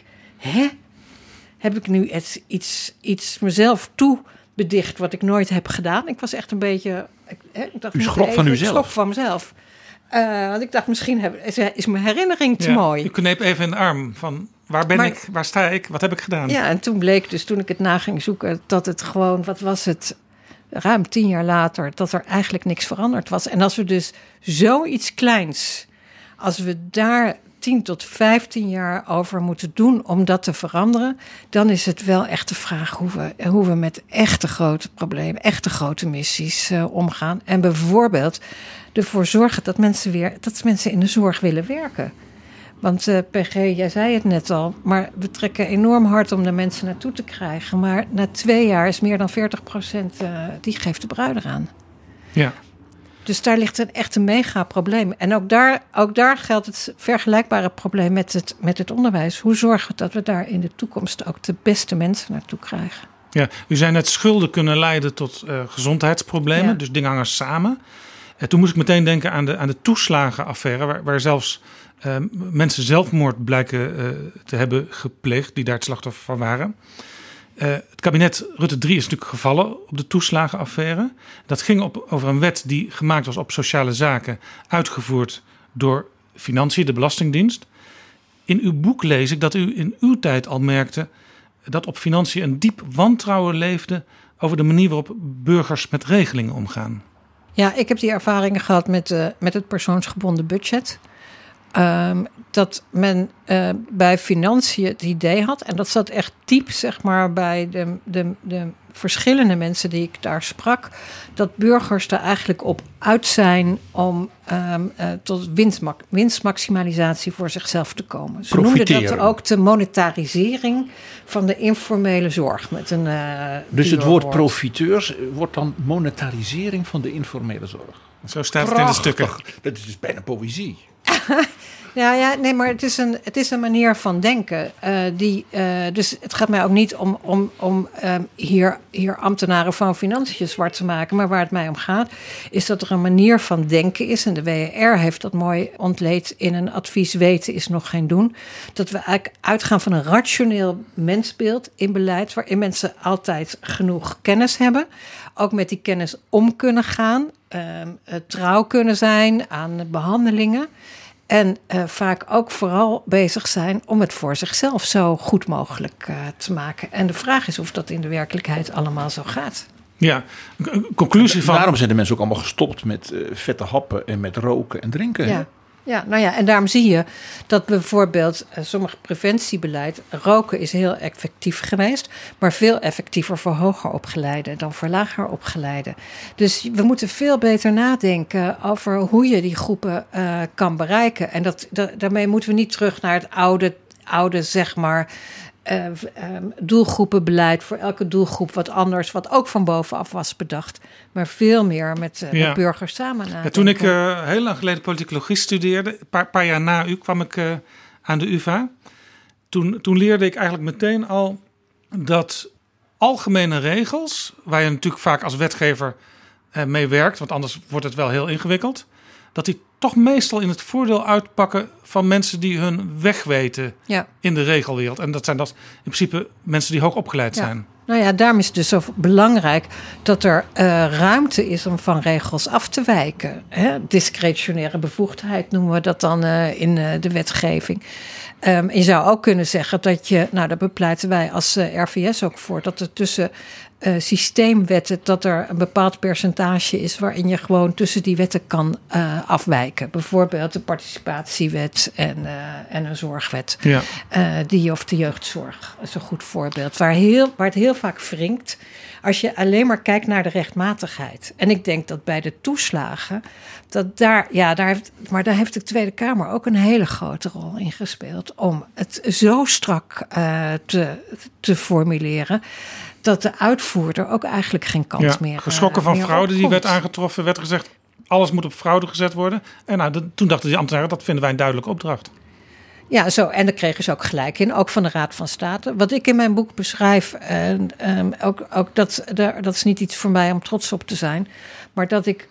heb ik nu iets mezelf toebedicht wat ik nooit heb gedaan? Ik was echt een beetje, ik dacht, u schrok van uzelf? Ik schrok van mezelf. Want ik dacht, misschien is mijn herinnering te mooi. U kneep even in de arm van, waar ben ik, waar sta ik, wat heb ik gedaan? Ja, en toen bleek dus, toen ik het na ging zoeken, dat het gewoon, wat was het, ruim 10 jaar later, dat er eigenlijk niks veranderd was. En als we dus zoiets kleins, als we daar 10 tot 15 jaar over moeten doen om dat te veranderen, dan is het wel echt de vraag hoe we met echte grote problemen, echte grote missies omgaan. En bijvoorbeeld ervoor zorgen dat mensen in de zorg willen werken. Want PG, jij zei het net al, maar we trekken enorm hard om de mensen naartoe te krijgen. Maar na 2 jaar is meer dan 40% die geeft de bruid eraan. Ja. Dus daar ligt een echt een mega probleem. En ook daar geldt het vergelijkbare probleem met het onderwijs. Hoe zorgen we dat we daar in de toekomst ook de beste mensen naartoe krijgen? Ja, u zei net, schulden kunnen leiden tot gezondheidsproblemen. Ja. Dus dingen hangen samen. Toen moest ik meteen denken aan de toeslagenaffaire, waar zelfs mensen zelfmoord blijken te hebben gepleegd, die daar het slachtoffer van waren. Het kabinet Rutte 3 is natuurlijk gevallen op de toeslagenaffaire. Dat ging over een wet die gemaakt was op sociale zaken, uitgevoerd door Financiën, de Belastingdienst. In uw boek lees ik dat u in uw tijd al merkte dat op Financiën een diep wantrouwen leefde over de manier waarop burgers met regelingen omgaan. Ja, ik heb die ervaringen gehad met het persoonsgebonden budget. Dat men bij Financiën het idee had, en dat zat echt diep, zeg maar, bij de verschillende mensen die ik daar sprak, dat burgers er eigenlijk op uit zijn om tot winstmaximalisatie voor zichzelf te komen. Ze noemden dat ook de monetarisering van de informele zorg. Met een, dus het woord profiteurs wordt dan monetarisering van de informele zorg. Zo staat het in de stukken. Dat is dus bijna poëzie. Nee, maar het is een manier van denken. Dus het gaat mij ook niet om hier ambtenaren van financiën zwart te maken. Maar waar het mij om gaat, is dat er een manier van denken is. En de WER heeft dat mooi ontleed in een advies: weten is nog geen doen. Dat we eigenlijk uitgaan van een rationeel mensbeeld in beleid, waarin mensen altijd genoeg kennis hebben. Ook met die kennis om kunnen gaan. Trouw kunnen zijn aan behandelingen. En vaak ook vooral bezig zijn om het voor zichzelf zo goed mogelijk te maken. En de vraag is of dat in de werkelijkheid allemaal zo gaat. Ja, een conclusie van... Daarom zijn de mensen ook allemaal gestopt met vette happen en met roken en drinken. Ja. Ja, nou ja, en daarom zie je dat bijvoorbeeld sommige preventiebeleid, roken is heel effectief geweest, maar veel effectiever voor hoger opgeleiden dan voor lager opgeleiden. Dus we moeten veel beter nadenken over hoe je die groepen kan bereiken. En daarmee moeten we niet terug naar het oude zeg maar, doelgroepenbeleid, voor elke doelgroep wat anders, wat ook van bovenaf was bedacht, maar veel meer met de burgers samen nadenken. Ja, toen ik heel lang geleden politicologie studeerde, een paar jaar na u, kwam ik aan de UvA. Toen leerde ik eigenlijk meteen al dat algemene regels, waar je natuurlijk vaak als wetgever mee werkt, want anders wordt het wel heel ingewikkeld, dat die toch meestal in het voordeel uitpakken van mensen die hun weg weten in de regelwereld. En dat zijn in principe mensen die hoog opgeleid zijn. Nou ja, daarom is het dus zo belangrijk dat er ruimte is om van regels af te wijken. Discretionaire bevoegdheid noemen we dat dan in de wetgeving. Je zou ook kunnen zeggen dat daar bepleiten wij als RVS ook voor, dat er tussen systeemwetten, dat er een bepaald percentage is waarin je gewoon tussen die wetten kan afwijken. Bijvoorbeeld de participatiewet en een zorgwet. Ja. Of de jeugdzorg is een goed voorbeeld. Waar het heel vaak wringt als je alleen maar kijkt naar de rechtmatigheid. En ik denk dat bij de toeslagen, daar heeft de Tweede Kamer ook een hele grote rol in gespeeld om het zo strak te formuleren dat de uitvoerder ook eigenlijk geen kans meer geschrokken van fraude die werd aangetroffen, werd gezegd alles moet op fraude gezet worden. En toen dachten die ambtenaren, dat vinden wij een duidelijke opdracht. Ja, zo. En daar kregen ze ook gelijk in, ook van de Raad van State. Wat ik in mijn boek beschrijf, ook dat is niet iets voor mij om trots op te zijn, maar dat ik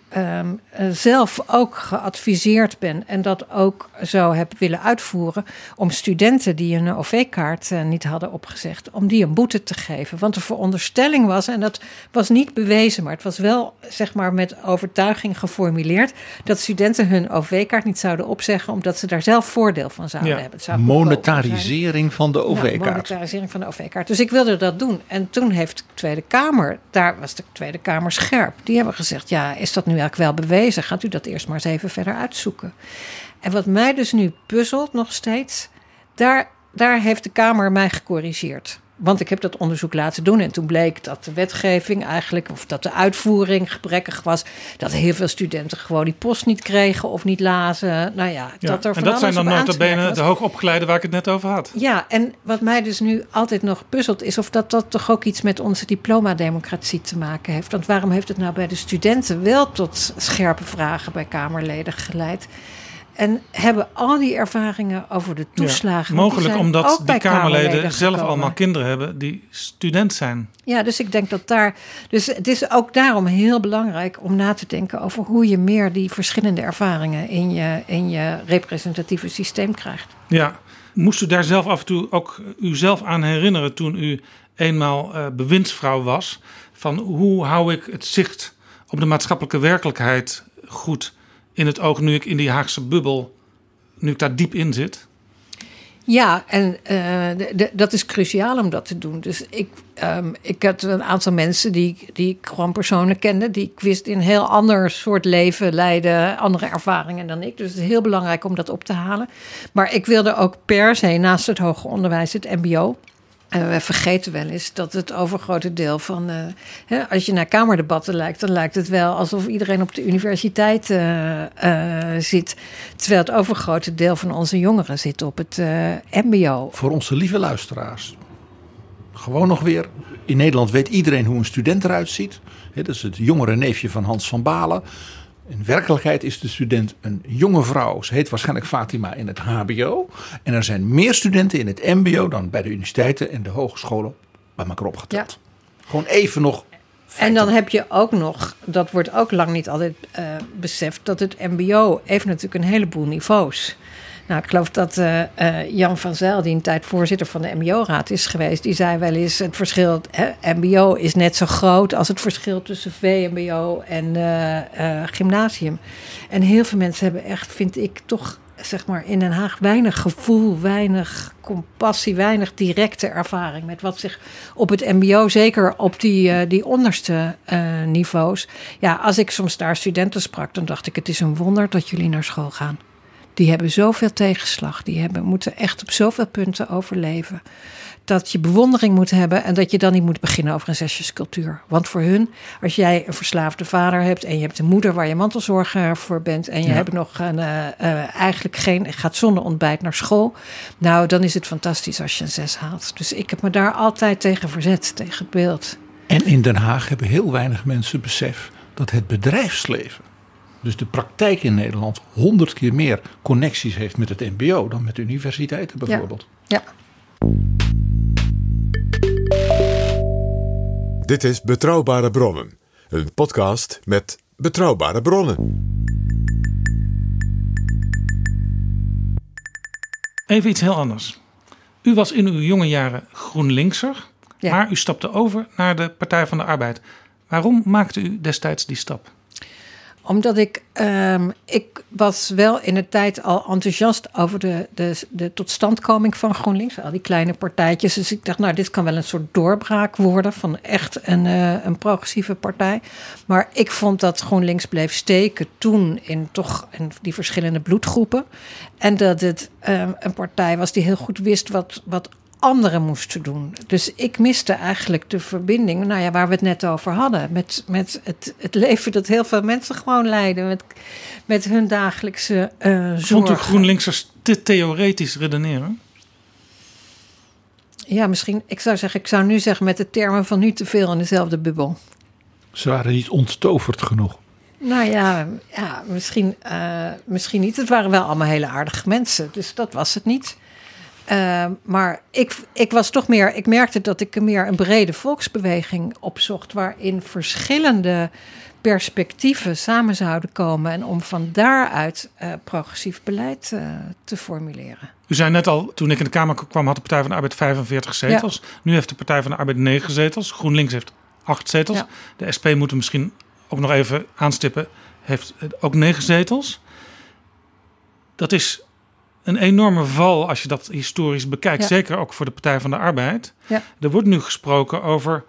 zelf ook geadviseerd ben en dat ook zo heb willen uitvoeren om studenten die een OV-kaart niet hadden opgezegd, om die een boete te geven. Want de veronderstelling was, en dat was niet bewezen, maar het was wel zeg maar met overtuiging geformuleerd, dat studenten hun OV-kaart niet zouden opzeggen omdat ze daar zelf voordeel van zouden hebben. Het zou monetarisering van de OV-kaart. Monetarisering van de OV-kaart. Dus ik wilde dat doen. En toen heeft de Tweede Kamer, daar was de Tweede Kamer scherp. Die hebben gezegd, ja, is dat nu eigenlijk wel bewezen? Gaat u dat eerst maar eens even verder uitzoeken. En wat mij dus nu puzzelt nog steeds, daar heeft de Kamer mij gecorrigeerd. Want ik heb dat onderzoek laten doen en toen bleek dat de wetgeving eigenlijk, of dat de uitvoering gebrekkig was, dat heel veel studenten gewoon die post niet kregen of niet lazen. Nou ja, dat er van en dat zijn dan nota bene was. De hoogopgeleiden waar ik het net over had. Ja, en wat mij dus nu altijd nog puzzelt is of dat toch ook iets met onze diplomademocratie te maken heeft. Want waarom heeft het nou bij de studenten wel tot scherpe vragen bij Kamerleden geleid? En hebben al die ervaringen over de toeslagen. Ja, mogelijk omdat die Kamerleden zelf allemaal kinderen hebben die student zijn. Ja, dus ik denk dat dus het is ook daarom heel belangrijk om na te denken over hoe je meer die verschillende ervaringen in je representatieve systeem krijgt. Ja, moest u daar zelf af en toe ook uzelf aan herinneren toen u eenmaal bewindsvrouw was? Van hoe hou ik het zicht op de maatschappelijke werkelijkheid goed in het oog nu ik in die Haagse bubbel, nu ik daar diep in zit? Ja, en dat is cruciaal om dat te doen. Dus ik had een aantal mensen die ik gewoon persoonlijk kende, die ik wist in een heel ander soort leven leiden, andere ervaringen dan ik. Dus het is heel belangrijk om dat op te halen. Maar ik wilde ook per se naast het hoger onderwijs het mbo. We vergeten wel eens dat het overgrote deel van, als je naar kamerdebatten lijkt, dan lijkt het wel alsof iedereen op de universiteit zit. Terwijl het overgrote deel van onze jongeren zit op het mbo. Voor onze lieve luisteraars. Gewoon nog weer. In Nederland weet iedereen hoe een student eruit ziet. Dat is het jongere neefje van Hans van Balen. In werkelijkheid is de student een jonge vrouw. Ze heet waarschijnlijk Fatima in het hbo. En er zijn meer studenten in het mbo dan bij de universiteiten en de hogescholen bij elkaar opgeteld. Ja. Gewoon even nog feiten. En dan heb je ook nog, dat wordt ook lang niet altijd beseft, dat het mbo heeft natuurlijk een heleboel niveaus. Nou, ik geloof dat Jan van Zijl, die een tijd voorzitter van de mbo-raad is geweest, die zei wel eens, het verschil, mbo is net zo groot als het verschil tussen VMBO en gymnasium. En heel veel mensen hebben echt, vind ik, toch zeg maar in Den Haag weinig gevoel, weinig compassie, weinig directe ervaring met wat zich op het mbo, zeker op die onderste niveaus. Ja, als ik soms daar studenten sprak, dan dacht ik, het is een wonder dat jullie naar school gaan. Die hebben zoveel tegenslag. Moeten echt op zoveel punten overleven. Dat je bewondering moet hebben en dat je dan niet moet beginnen over een zesjescultuur. Want voor hun, als jij een verslaafde vader hebt en je hebt een moeder waar je mantelzorger voor bent en je hebt nog gaat zonder ontbijt naar school. Nou, dan is het fantastisch als je een 6 haalt. Dus ik heb me daar altijd tegen verzet, tegen het beeld. En in Den Haag hebben heel weinig mensen besef dat het bedrijfsleven, dus de praktijk in Nederland, 100 keer meer connecties heeft met het mbo dan met universiteiten bijvoorbeeld. Ja. Dit is Betrouwbare Bronnen, een podcast met betrouwbare bronnen. Even iets heel anders. U was in uw jonge jaren GroenLinkser, maar u stapte over naar de Partij van de Arbeid. Waarom maakte u destijds die stap? Omdat ik was wel in de tijd al enthousiast over de totstandkoming van GroenLinks. Al die kleine partijtjes. Dus ik dacht, nou, dit kan wel een soort doorbraak worden van echt een progressieve partij. Maar ik vond dat GroenLinks bleef steken toen in die verschillende bloedgroepen. En dat het een partij was die heel goed wist wat anderen moesten doen. Dus ik miste eigenlijk de verbinding, waar we het net over hadden, met het leven dat heel veel mensen gewoon leiden, met hun dagelijkse zorgen. Vond u GroenLinksers te theoretisch redeneren? Ja, misschien. Ik zou nu zeggen met de termen van nu te veel in dezelfde bubbel. Ze waren niet onttoverd genoeg. Nou ja, misschien niet. Het waren wel allemaal hele aardige mensen, dus dat was het niet. Maar ik was toch meer. Ik merkte dat ik meer een brede volksbeweging opzocht, waarin verschillende perspectieven samen zouden komen en om van daaruit progressief beleid te formuleren. U zei net al, toen ik in de Kamer kwam, had de Partij van de Arbeid 45 zetels. Ja. Nu heeft de Partij van de Arbeid 9 zetels. GroenLinks heeft 8 zetels. Ja. De SP moeten we misschien ook nog even aanstippen. Heeft ook 9 zetels. Dat is een enorme val als je dat historisch bekijkt. Ja. Zeker ook voor de Partij van de Arbeid. Ja. Er wordt nu gesproken over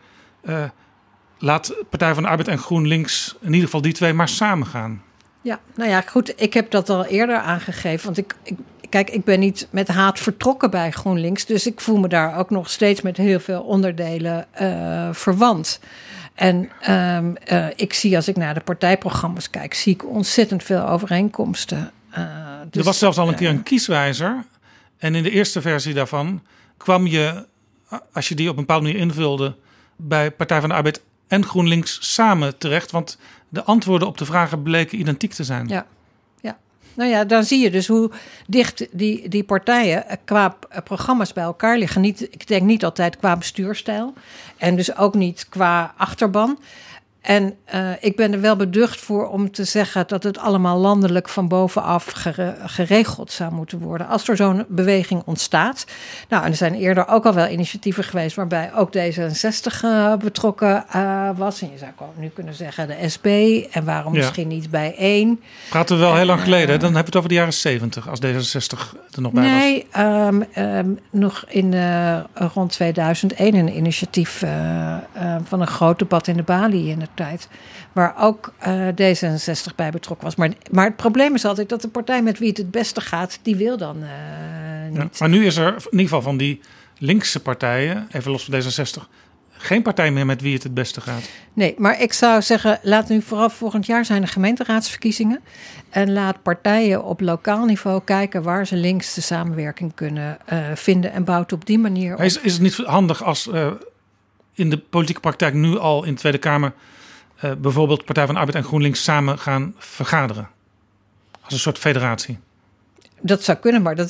laat Partij van de Arbeid en GroenLinks, in ieder geval die twee, maar samen gaan. Ja, nou ja, goed. Ik heb dat al eerder aangegeven. Want ik ben niet met haat vertrokken bij GroenLinks. Dus ik voel me daar ook nog steeds met heel veel onderdelen verwant. En ik zie, als ik naar de partijprogramma's kijk, zie ik ontzettend veel overeenkomsten. Er was zelfs al een keer een kieswijzer. En in de eerste versie daarvan kwam je, als je die op een bepaalde manier invulde, bij Partij van de Arbeid en GroenLinks samen terecht. Want de antwoorden op de vragen bleken identiek te zijn. Ja. Nou ja, dan zie je dus hoe dicht die partijen qua programma's bij elkaar liggen. Ik denk niet altijd qua bestuurstijl. En dus ook niet qua achterban. En ik ben er wel beducht voor om te zeggen dat het allemaal landelijk van bovenaf geregeld zou moeten worden. Als er zo'n beweging ontstaat. Nou, en er zijn eerder ook al wel initiatieven geweest waarbij ook D66 betrokken was. En je zou nu kunnen zeggen de SP. En waarom misschien niet bij 1. Praten we wel heel lang geleden. Dan hebben we het over de jaren 70 als D66 er nog bij was. Nee, nog in rond 2001 een initiatief van een groot debat in de Bali in de tijd, waar ook D66 bij betrokken was. Maar het probleem is altijd dat de partij met wie het beste gaat, die wil dan niet. Ja, maar nu is er in ieder geval van die linkse partijen, even los van D66, geen partij meer met wie het beste gaat. Nee, maar ik zou zeggen, laat nu vooral volgend jaar zijn de gemeenteraadsverkiezingen. En laat partijen op lokaal niveau kijken waar ze links de samenwerking kunnen vinden en bouwt op die manier op. Is het niet handig als in de politieke praktijk nu al in de Tweede Kamer bijvoorbeeld Partij van de Arbeid en GroenLinks samen gaan vergaderen? Als een soort federatie. Dat zou kunnen, maar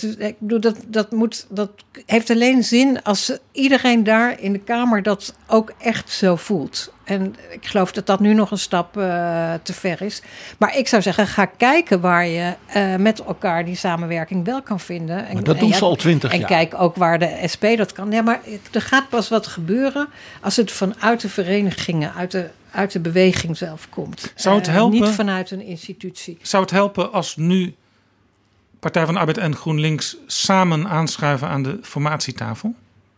dat heeft alleen zin als iedereen daar in de Kamer dat ook echt zo voelt. En ik geloof dat dat nu nog een stap te ver is. Maar ik zou zeggen, ga kijken waar je met elkaar die samenwerking wel kan vinden. Maar dat doen ze al 20 jaar. En kijk ook waar de SP dat kan. Ja, maar er gaat pas wat gebeuren als het vanuit de verenigingen, uit de beweging zelf komt. Zou het helpen? Niet vanuit een institutie. Zou het helpen als nu Partij van de Arbeid en GroenLinks samen aanschuiven aan de formatietafel?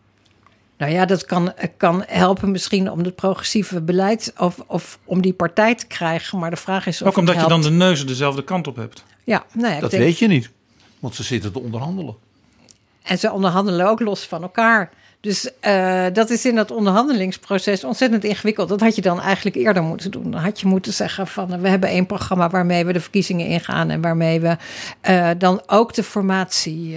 Nou ja, dat kan helpen misschien om het progressieve beleid of om die partij te krijgen. Maar de vraag is of ook omdat het je helpt. dan de neuzen dezelfde kant op hebt. Ja, nou ja, Dat weet je niet, want ze zitten te onderhandelen. En ze onderhandelen ook los van elkaar. Dus dat is in dat onderhandelingsproces ontzettend ingewikkeld. Dat had je dan eigenlijk eerder moeten doen. Dan had je moeten zeggen van we hebben één programma waarmee we de verkiezingen ingaan en waarmee we dan ook de formatie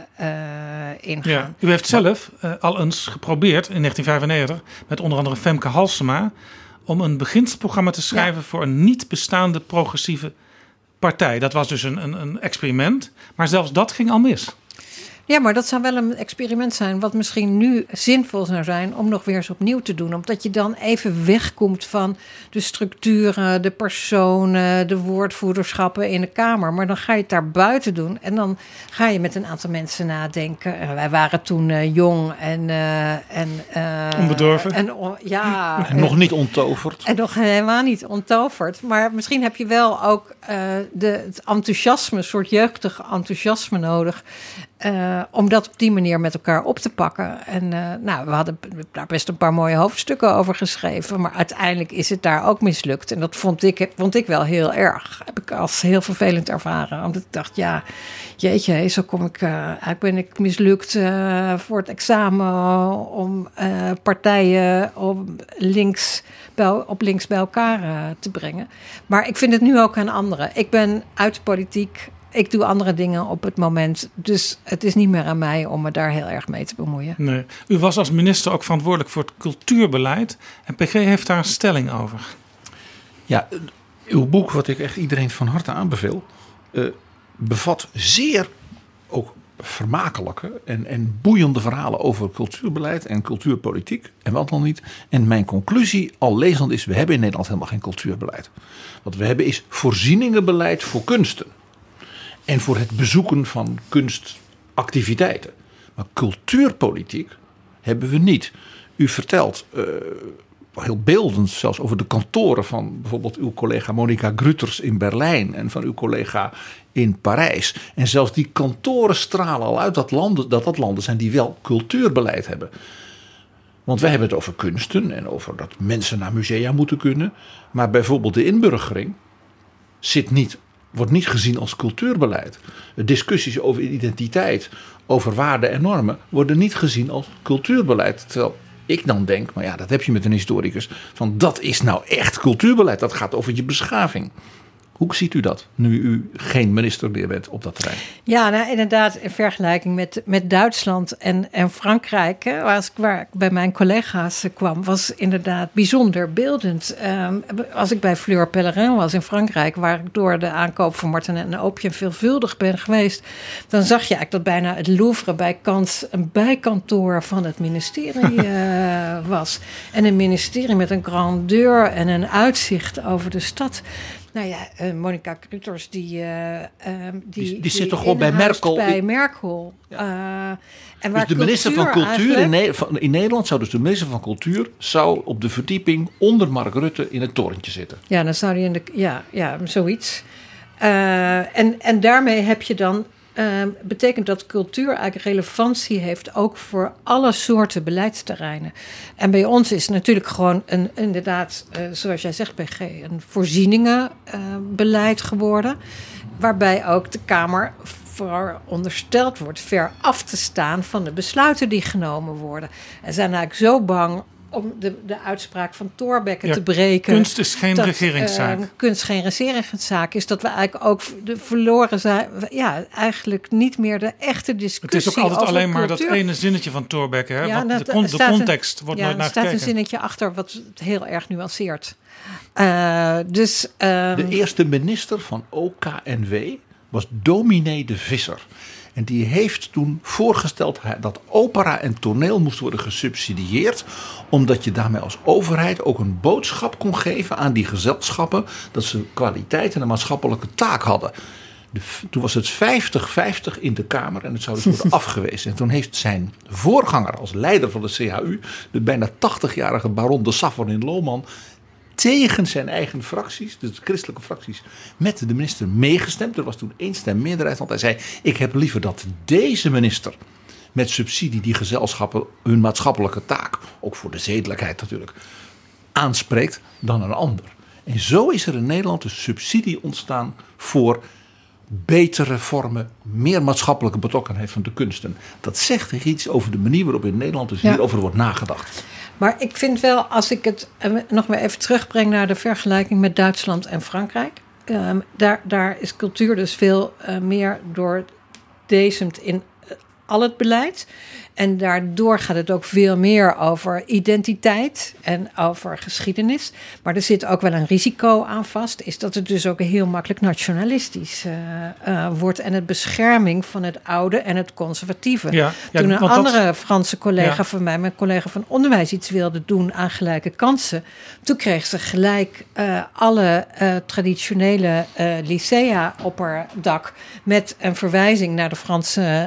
ingaan. Ja, u heeft zelf al eens geprobeerd in 1995 met onder andere Femke Halsema om een beginselprogramma te schrijven voor een niet bestaande progressieve partij. Dat was dus een experiment, maar zelfs dat ging al mis. Ja, maar dat zou wel een experiment zijn wat misschien nu zinvol zou zijn om nog weer eens opnieuw te doen. Omdat je dan even wegkomt van de structuren, de personen, de woordvoerderschappen in de Kamer. Maar dan ga je het daar buiten doen en dan ga je met een aantal mensen nadenken. Wij waren toen jong en onbedorven. En nog niet onttoverd. En nog helemaal niet onttoverd. Maar misschien heb je wel ook het enthousiasme, een soort jeugdig enthousiasme nodig. Om dat op die manier met elkaar op te pakken. En we hadden daar best een paar mooie hoofdstukken over geschreven. Maar uiteindelijk is het daar ook mislukt. En dat vond ik wel heel erg. Heb ik als heel vervelend ervaren. Want ik dacht, ja, jeetje, zo kom ik. Eigenlijk ben ik mislukt voor het examen om partijen op links bij elkaar te brengen. Maar ik vind het nu ook aan anderen. Ik ben uit de politiek. Ik doe andere dingen op het moment. Dus het is niet meer aan mij om me daar heel erg mee te bemoeien. Nee. U was als minister ook verantwoordelijk voor het cultuurbeleid. En PG heeft daar een stelling over. Ja, uw boek, wat ik echt iedereen van harte aanbeveel, bevat zeer ook vermakelijke en boeiende verhalen over cultuurbeleid en cultuurpolitiek. En wat dan niet. En mijn conclusie al lezend is, we hebben in Nederland helemaal geen cultuurbeleid. Wat we hebben is voorzieningenbeleid voor kunsten. En voor het bezoeken van kunstactiviteiten. Maar cultuurpolitiek hebben we niet. U vertelt heel beeldend zelfs over de kantoren van bijvoorbeeld uw collega Monica Grütters in Berlijn. En van uw collega in Parijs. En zelfs die kantoren stralen al uit dat landen zijn die wel cultuurbeleid hebben. Want wij hebben het over kunsten en over dat mensen naar musea moeten kunnen. Maar bijvoorbeeld de inburgering wordt niet gezien als cultuurbeleid. Discussies over identiteit, over waarden en normen worden niet gezien als cultuurbeleid. Terwijl ik dan denk, maar ja, dat heb je met een historicus, van dat is nou echt cultuurbeleid. Dat gaat over je beschaving. Hoe ziet u dat, nu u geen minister meer bent op dat terrein? Ja, nou, inderdaad, in vergelijking met Duitsland en Frankrijk, waar ik bij mijn collega's kwam, was inderdaad bijzonder beeldend. Als ik bij Fleur Pellerin was in Frankrijk, waar ik door de aankoop van Martinet en Opium veelvuldig ben geweest, dan zag je eigenlijk dat bijna het Louvre bij Kans een bijkantoor van het ministerie was. En een ministerie met een grandeur en een uitzicht over de stad. Nou ja, Monica Grütters die zit toch gewoon bij Merkel? Bij Merkel. Ja. En waar dus de minister van Cultuur in Nederland zou dus de minister van Cultuur zou op de verdieping onder Mark Rutte in het torentje zitten. Ja, dan zou hij ja, zoiets. En daarmee heb je dan betekent dat cultuur eigenlijk relevantie heeft ook voor alle soorten beleidsterreinen. En bij ons is het natuurlijk gewoon inderdaad, zoals jij zegt, PG, een voorzieningenbeleid geworden. Waarbij ook de Kamer verondersteld wordt ver af te staan van de besluiten die genomen worden. En zijn eigenlijk zo bang om de uitspraak van Thorbecke te breken. Kunst is geen regeringszaak. Kunst geen regeringszaak is dat we eigenlijk ook de verloren zijn. Ja, eigenlijk niet meer de echte discussie. Het is ook altijd alleen maar cultuur. Dat ene zinnetje van Thorbecke. Hè? Ja, Want de context wordt nooit naar gekeken. Er staat een zinnetje achter wat het heel erg nuanceert. De eerste minister van OKNW was dominee de Visser. En die heeft toen voorgesteld dat opera en toneel moest worden gesubsidieerd. Omdat je daarmee als overheid ook een boodschap kon geven aan die gezelschappen. Dat ze kwaliteit en een maatschappelijke taak hadden. Toen was het 50-50 in de Kamer en het zou dus worden afgewezen. En toen heeft zijn voorganger als leider van de CHU, de bijna 80-jarige baron de Savorin-Lohman, tegen zijn eigen fracties, dus de christelijke fracties, met de minister meegestemd. Er was toen 1 stem meerderheid, want hij zei: ik heb liever dat deze minister met subsidie die gezelschappen hun maatschappelijke taak, ook voor de zedelijkheid natuurlijk, aanspreekt dan een ander. En zo is er in Nederland een subsidie ontstaan voor betere vormen, meer maatschappelijke betrokkenheid van de kunsten. Dat zegt iets over de manier waarop in Nederland dus hierover wordt nagedacht. Maar ik vind wel, als ik het nog maar even terugbreng naar de vergelijking met Duitsland en Frankrijk. Daar is cultuur dus veel meer doordezemd in al het beleid. En daardoor gaat het ook veel meer over identiteit en over geschiedenis. Maar er zit ook wel een risico aan vast. Is dat het dus ook heel makkelijk nationalistisch wordt. En het bescherming van het oude en het conservatieve. Toen een andere Franse collega van mij, mijn collega van onderwijs, iets wilde doen aan gelijke kansen. Toen kreeg ze gelijk alle traditionele lycea op haar dak. Met een verwijzing naar de Franse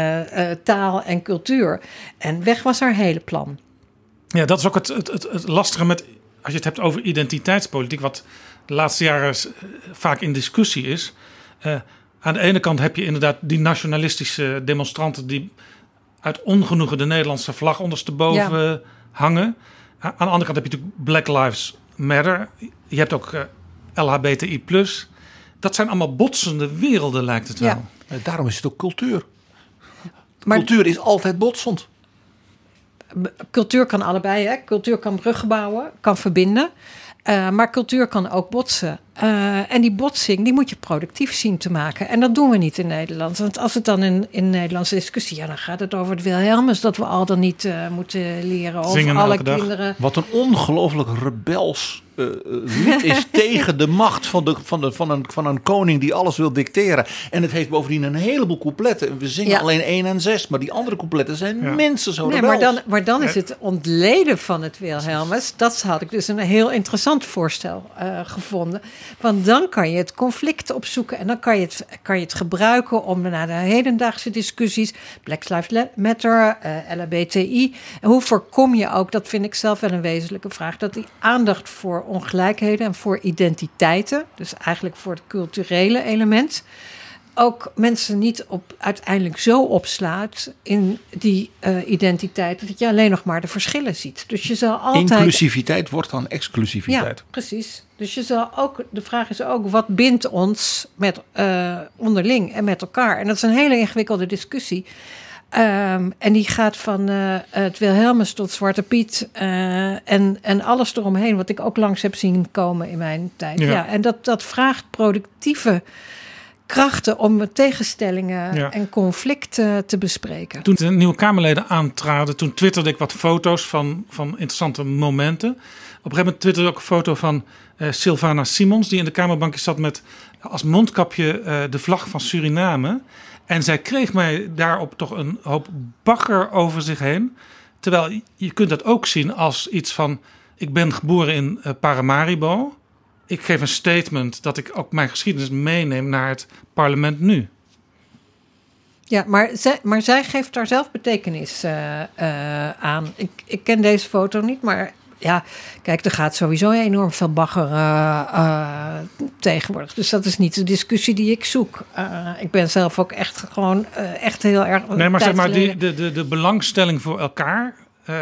taal en cultuur. En weg was haar hele plan. Ja, dat is ook het lastige met, als je het hebt over identiteitspolitiek, wat de laatste jaren vaak in discussie is. Aan de ene kant heb je inderdaad die nationalistische demonstranten die uit ongenoegen de Nederlandse vlag ondersteboven hangen. Aan de andere kant heb je natuurlijk Black Lives Matter. Je hebt ook LHBTI+. Dat zijn allemaal botsende werelden, lijkt het wel. Ja. Daarom is het ook cultuur. Maar cultuur is altijd botsend. Cultuur kan allebei. Hè? Cultuur kan bruggen bouwen, kan verbinden. Maar cultuur kan ook botsen. En die botsing, die moet je productief zien te maken. En dat doen we niet in Nederland. Want als het dan in Nederlandse discussie, dan gaat het over het Wilhelmus, dat we al dan niet moeten leren. Of zingen alle elke dag. kinderen. Wat een ongelooflijk rebels lied is tegen de macht van een koning die alles wil dicteren. En het heeft bovendien een heleboel coupletten. We zingen alleen 1 en 6, maar die andere coupletten zijn mensen zo rebels. Maar dan is het ontleden van het Wilhelmus. Dat had ik dus een heel interessant voorstel gevonden. Want dan kan je het conflict opzoeken en dan kan je het gebruiken om naar de hedendaagse discussies, Black Lives Matter, LHBTI. En hoe voorkom je ook, dat vind ik zelf wel een wezenlijke vraag, dat die aandacht voor ongelijkheden en voor identiteiten, dus eigenlijk voor het culturele element, ook mensen niet uiteindelijk zo opslaat in die identiteit dat je alleen nog maar de verschillen ziet. Dus je zal altijd. Inclusiviteit wordt dan exclusiviteit. Ja, precies. Dus je zal ook, de vraag is ook, wat bindt ons met onderling en met elkaar? En dat is een hele ingewikkelde discussie. En die gaat van het Wilhelmus tot Zwarte Piet en alles eromheen, wat ik ook langs heb zien komen in mijn tijd. Ja, en dat vraagt productieve krachten om tegenstellingen en conflicten te bespreken. Toen de nieuwe Kamerleden aantraden, toen twitterde ik wat foto's van interessante momenten. Op een gegeven moment twitterde ik ook een foto van Sylvana Simons, die in de Kamerbankje zat met als mondkapje de vlag van Suriname. En zij kreeg mij daarop toch een hoop bagger over zich heen. Terwijl je kunt dat ook zien als iets van, ik ben geboren in Paramaribo. Ik geef een statement dat ik ook mijn geschiedenis meeneem naar het parlement nu. Ja, maar zij geeft daar zelf betekenis aan. Ik ken deze foto niet, maar ja, kijk, er gaat sowieso enorm veel bagger tegenwoordig. Dus dat is niet de discussie die ik zoek. Ik ben zelf ook echt gewoon echt heel erg. Nee, maar zeg maar, de belangstelling voor elkaar,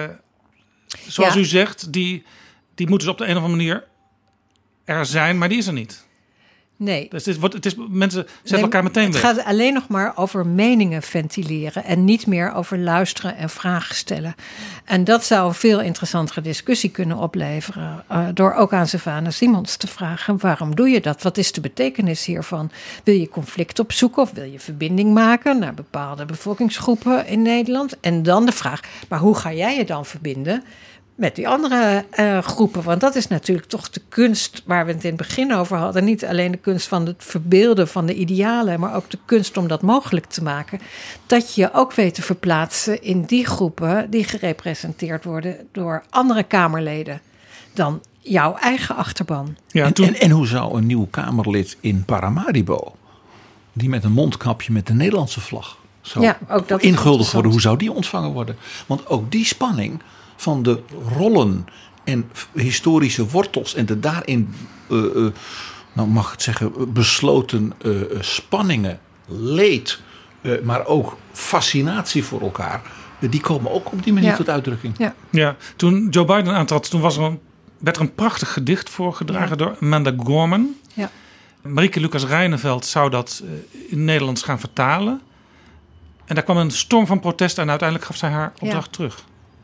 zoals u zegt, die moet dus op de een of andere manier er zijn, maar die is er niet. Nee. Dus mensen zetten elkaar meteen weg. Het gaat alleen nog maar over meningen ventileren en niet meer over luisteren en vragen stellen. En dat zou een veel interessantere discussie kunnen opleveren. Door ook aan Sylvana Simons te vragen: waarom doe je dat? Wat is de betekenis hiervan? Wil je conflict opzoeken of wil je verbinding maken naar bepaalde bevolkingsgroepen in Nederland? En dan de vraag: maar hoe ga jij je dan verbinden met die andere groepen? Want dat is natuurlijk toch de kunst waar we het in het begin over hadden. Niet alleen de kunst van het verbeelden van de idealen, maar ook de kunst om dat mogelijk te maken. Dat je je ook weet te verplaatsen in die groepen die gerepresenteerd worden door andere Kamerleden dan jouw eigen achterban. Ja, en hoe zou een nieuw Kamerlid in Paramaribo, die met een mondkapje met de Nederlandse vlag zou ook dat inguldigd worden, hoe zou die ontvangen worden? Want ook die spanning van de rollen en historische wortels en de daarin, nou mag ik het zeggen, besloten spanningen, leed, maar ook fascinatie voor elkaar, die komen ook op die manier tot uitdrukking. Ja, toen Joe Biden aantrad, toen werd er een prachtig gedicht voorgedragen door Amanda Gorman. Ja. Marieke Lucas Rijneveld zou dat in Nederlands gaan vertalen. En daar kwam een storm van protest en uiteindelijk gaf zij haar opdracht terug.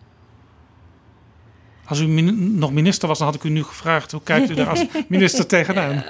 Als u nog minister was, dan had ik u nu gevraagd: hoe kijkt u daar als minister tegenaan?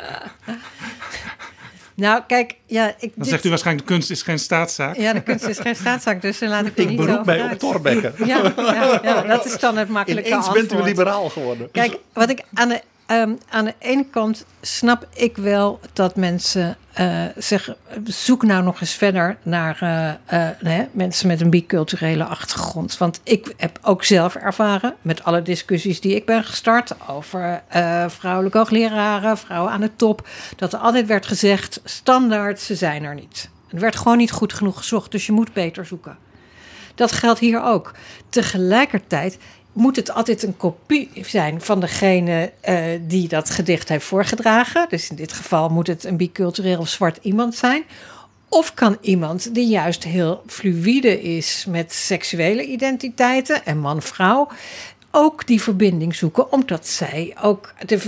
Nou, kijk, Dan zegt u waarschijnlijk: de kunst is geen staatszaak. Ja, de kunst is geen staatszaak, dus dan laat ik er niet over beroep mij op Thorbecke. Ja, dat is dan het makkelijke Ineens antwoord. bent u liberaal geworden. Kijk, wat ik aan de ene kant snap ik wel dat mensen zeggen: zoek nou nog eens verder naar mensen met een biculturele achtergrond. Want ik heb ook zelf ervaren, met alle discussies die ik ben gestart over vrouwelijke hoogleraren, vrouwen aan de top, dat er altijd werd gezegd: standaard, ze zijn er niet. Het werd gewoon niet goed genoeg gezocht, dus je moet beter zoeken. Dat geldt hier ook. Tegelijkertijd moet het altijd een kopie zijn van degene die dat gedicht heeft voorgedragen. Dus in dit geval moet het een bicultureel of zwart iemand zijn. Of kan iemand die juist heel fluïde is met seksuele identiteiten en man-vrouw ook die verbinding zoeken, omdat zij ook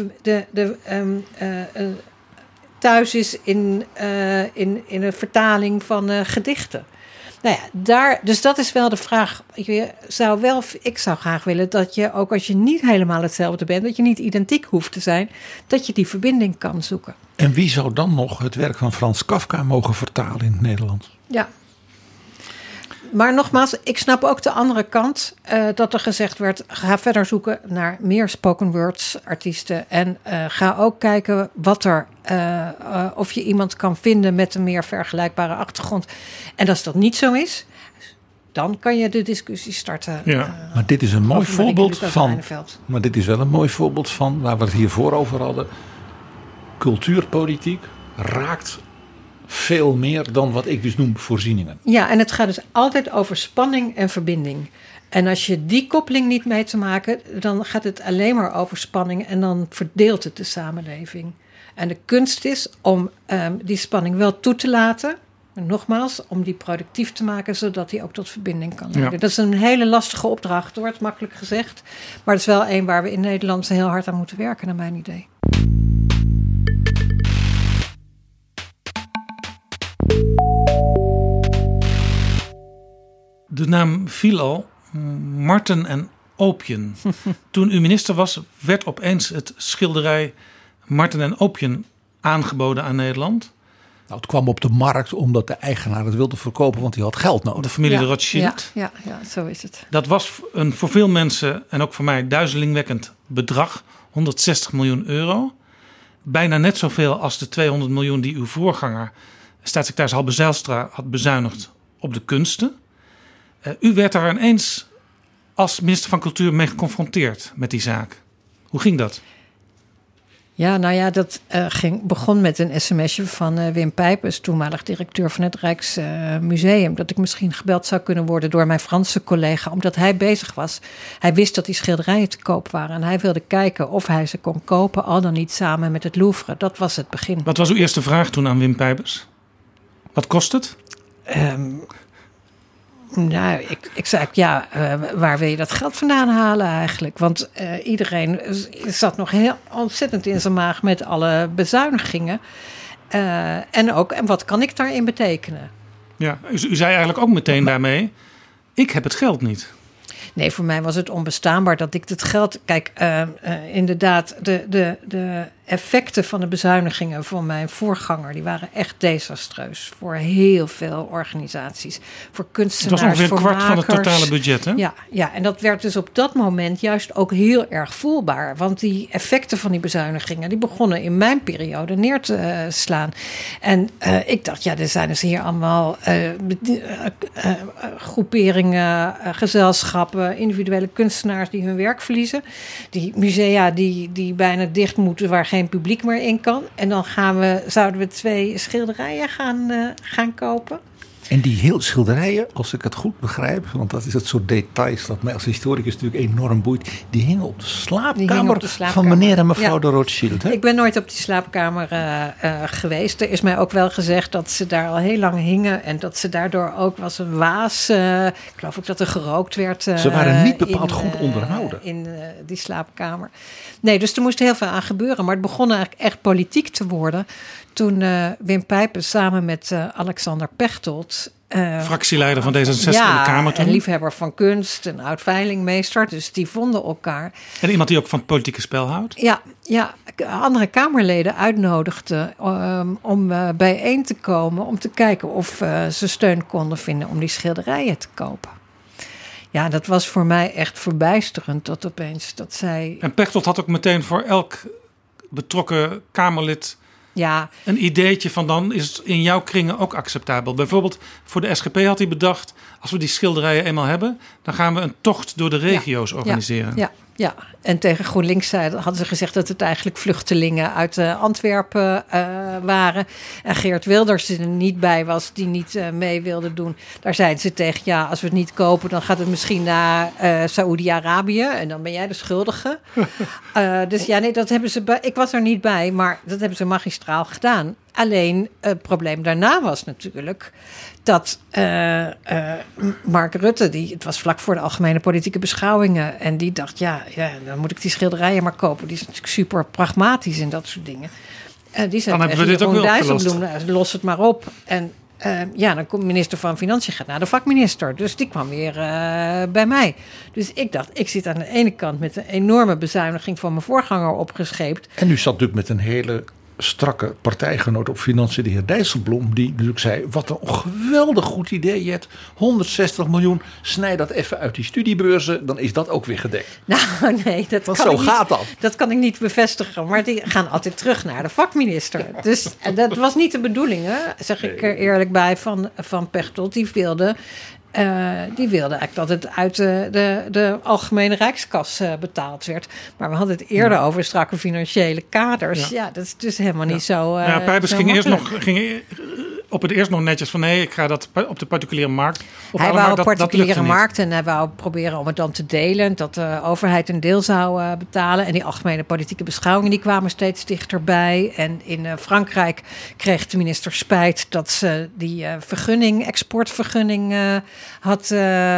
thuis is in een vertaling van gedichten. Nou ja, dus dat is wel de vraag. Ik zou graag willen dat je, ook als je niet helemaal hetzelfde bent, dat je niet identiek hoeft te zijn, dat je die verbinding kan zoeken. En wie zou dan nog het werk van Frans Kafka mogen vertalen in het Nederlands? Ja. Maar nogmaals, ik snap ook de andere kant. Dat er gezegd werd: ga verder zoeken naar meer spoken words artiesten. En ga ook kijken of je iemand kan vinden met een meer vergelijkbare achtergrond. En als dat niet zo is, dan kan je de discussie starten. Ja. Maar dit is een mooi voorbeeld van. Maar dit is wel een mooi voorbeeld van waar we het hiervoor over hadden. Cultuurpolitiek raakt veel meer dan wat ik dus noem voorzieningen. Ja, en het gaat dus altijd over spanning en verbinding. En als je die koppeling niet mee te maken, dan gaat het alleen maar over spanning en dan verdeelt het de samenleving. En de kunst is om die spanning wel toe te laten. En nogmaals, om die productief te maken, zodat die ook tot verbinding kan leiden. Ja. Dat is een hele lastige opdracht, wordt makkelijk gezegd. Maar het is wel een waar we in Nederland heel hard aan moeten werken, naar mijn idee. De naam viel al, Marten en Oopjen. Toen u minister was, werd opeens het schilderij Marten en Oopjen aangeboden aan Nederland. Nou, het kwam op de markt omdat de eigenaar het wilde verkopen, want hij had geld nodig. De familie de Rothschild. Ja, zo is het. Dat was voor veel mensen en ook voor mij duizelingwekkend bedrag, 160 miljoen euro. Bijna net zoveel als de 200 miljoen die uw voorganger, staatssecretaris Halbe Zijlstra, had bezuinigd op de kunsten. U werd daar ineens als minister van Cultuur mee geconfronteerd met die zaak. Hoe ging dat? Ja, nou ja, dat begon met een sms'je van Wim Pijpers, toenmalig directeur van het Rijksmuseum, dat ik misschien gebeld zou kunnen worden door mijn Franse collega, omdat hij bezig was. Hij wist dat die schilderijen te koop waren en hij wilde kijken of hij ze kon kopen, al dan niet samen met het Louvre. Dat was het begin. Wat was uw eerste vraag toen aan Wim Pijpers? Wat kost het? Nou, ik zei, waar wil je dat geld vandaan halen eigenlijk? Want iedereen zat nog heel ontzettend in zijn maag met alle bezuinigingen. En wat kan ik daarin betekenen? Ja, u zei eigenlijk ook meteen daarmee, ik heb het geld niet. Nee, voor mij was het onbestaanbaar dat ik het geld... Kijk, inderdaad, de effecten van de bezuinigingen van mijn voorganger... die waren echt desastreus voor heel veel organisaties. Voor kunstenaars, het was ongeveer voor een kwart makers. van het totale budget, hè? Ja, en dat werd dus op dat moment juist ook heel erg voelbaar. Want die effecten van die bezuinigingen... die begonnen in mijn periode neer te slaan. En ik dacht, er zijn dus hier allemaal groeperingen, gezelschappen... individuele kunstenaars die hun werk verliezen. Die musea die bijna dicht moeten... waar geen publiek meer in kan. En dan zouden we 2 schilderijen gaan kopen. En die heel schilderijen, als ik het goed begrijp... want dat is het soort details dat mij als historicus natuurlijk enorm boeit... die hingen op de slaapkamer, van meneer en mevrouw de Rothschild. Hè? Ik ben nooit op die slaapkamer geweest. Er is mij ook wel gezegd dat ze daar al heel lang hingen... en dat ze daardoor ook was een waas. Ik geloof ook dat er gerookt werd. Ze waren niet bepaald goed onderhouden. In die slaapkamer. Nee, dus er moest heel veel aan gebeuren. Maar het begon eigenlijk echt politiek te worden... toen Wim Pijpen samen met Alexander Pechtold... fractieleider van D66 in de Kamer toen. En liefhebber van kunst, een oud-veilingmeester. Dus die vonden elkaar. En iemand die ook van het politieke spel houdt. Ja, andere Kamerleden uitnodigden om bijeen te komen... om te kijken of ze steun konden vinden om die schilderijen te kopen. Ja, dat was voor mij echt verbijsterend tot opeens dat zij... En Pechtold had ook meteen voor elk betrokken Kamerlid... een ideetje van dan is het in jouw kringen ook acceptabel. Bijvoorbeeld voor de SGP had hij bedacht... als we die schilderijen eenmaal hebben... dan gaan we een tocht door de regio's organiseren. Ja, en tegen GroenLinks hadden ze gezegd... dat het eigenlijk vluchtelingen uit Antwerpen waren. En Geert Wilders die er niet bij was... die niet mee wilde doen. Daar zeiden ze tegen... als we het niet kopen... dan gaat het misschien naar Saoedi-Arabië... en dan ben jij de schuldige. Dus dat hebben ze... Ik was er niet bij, maar dat hebben ze magistraal gedaan. Alleen het probleem daarna was natuurlijk... dat Mark Rutte, het was vlak voor de algemene politieke beschouwingen... en die dacht, dan moet ik die schilderijen maar kopen. Die is natuurlijk super pragmatisch en dat soort dingen. Die zei, dan hebben we dit ook wel opgelost. Los het maar op. En dan komt minister van Financiën gaat naar de vakminister. Dus die kwam weer bij mij. Dus ik dacht, ik zit aan de ene kant... met een enorme bezuiniging van mijn voorganger opgescheept. En u zat natuurlijk met een hele... strakke partijgenoot op financiën, de heer Dijsselbloem... die natuurlijk zei, wat een geweldig goed idee je hebt. 160 miljoen, snij dat even uit die studiebeurzen... dan is dat ook weer gedekt. Nou, nee, dat kan ik niet bevestigen. Maar die gaan altijd terug naar de vakminister. Dus dat was niet de bedoeling, hè, zeg ik er eerlijk bij, van Pechtold. Die wilde eigenlijk dat het uit de algemene rijkskas betaald werd. Maar we hadden het eerder over strakke financiële kaders. Ja, dat is dus helemaal niet zo. Pijpers ging op het eerst nog netjes van nee, ik ga dat op de particuliere markt. Hij wou op particuliere markt en hij wou proberen om het dan te delen. Dat de overheid een deel zou betalen. En die algemene politieke beschouwingen die kwamen steeds dichterbij. En in Frankrijk kreeg de minister spijt dat ze die exportvergunning had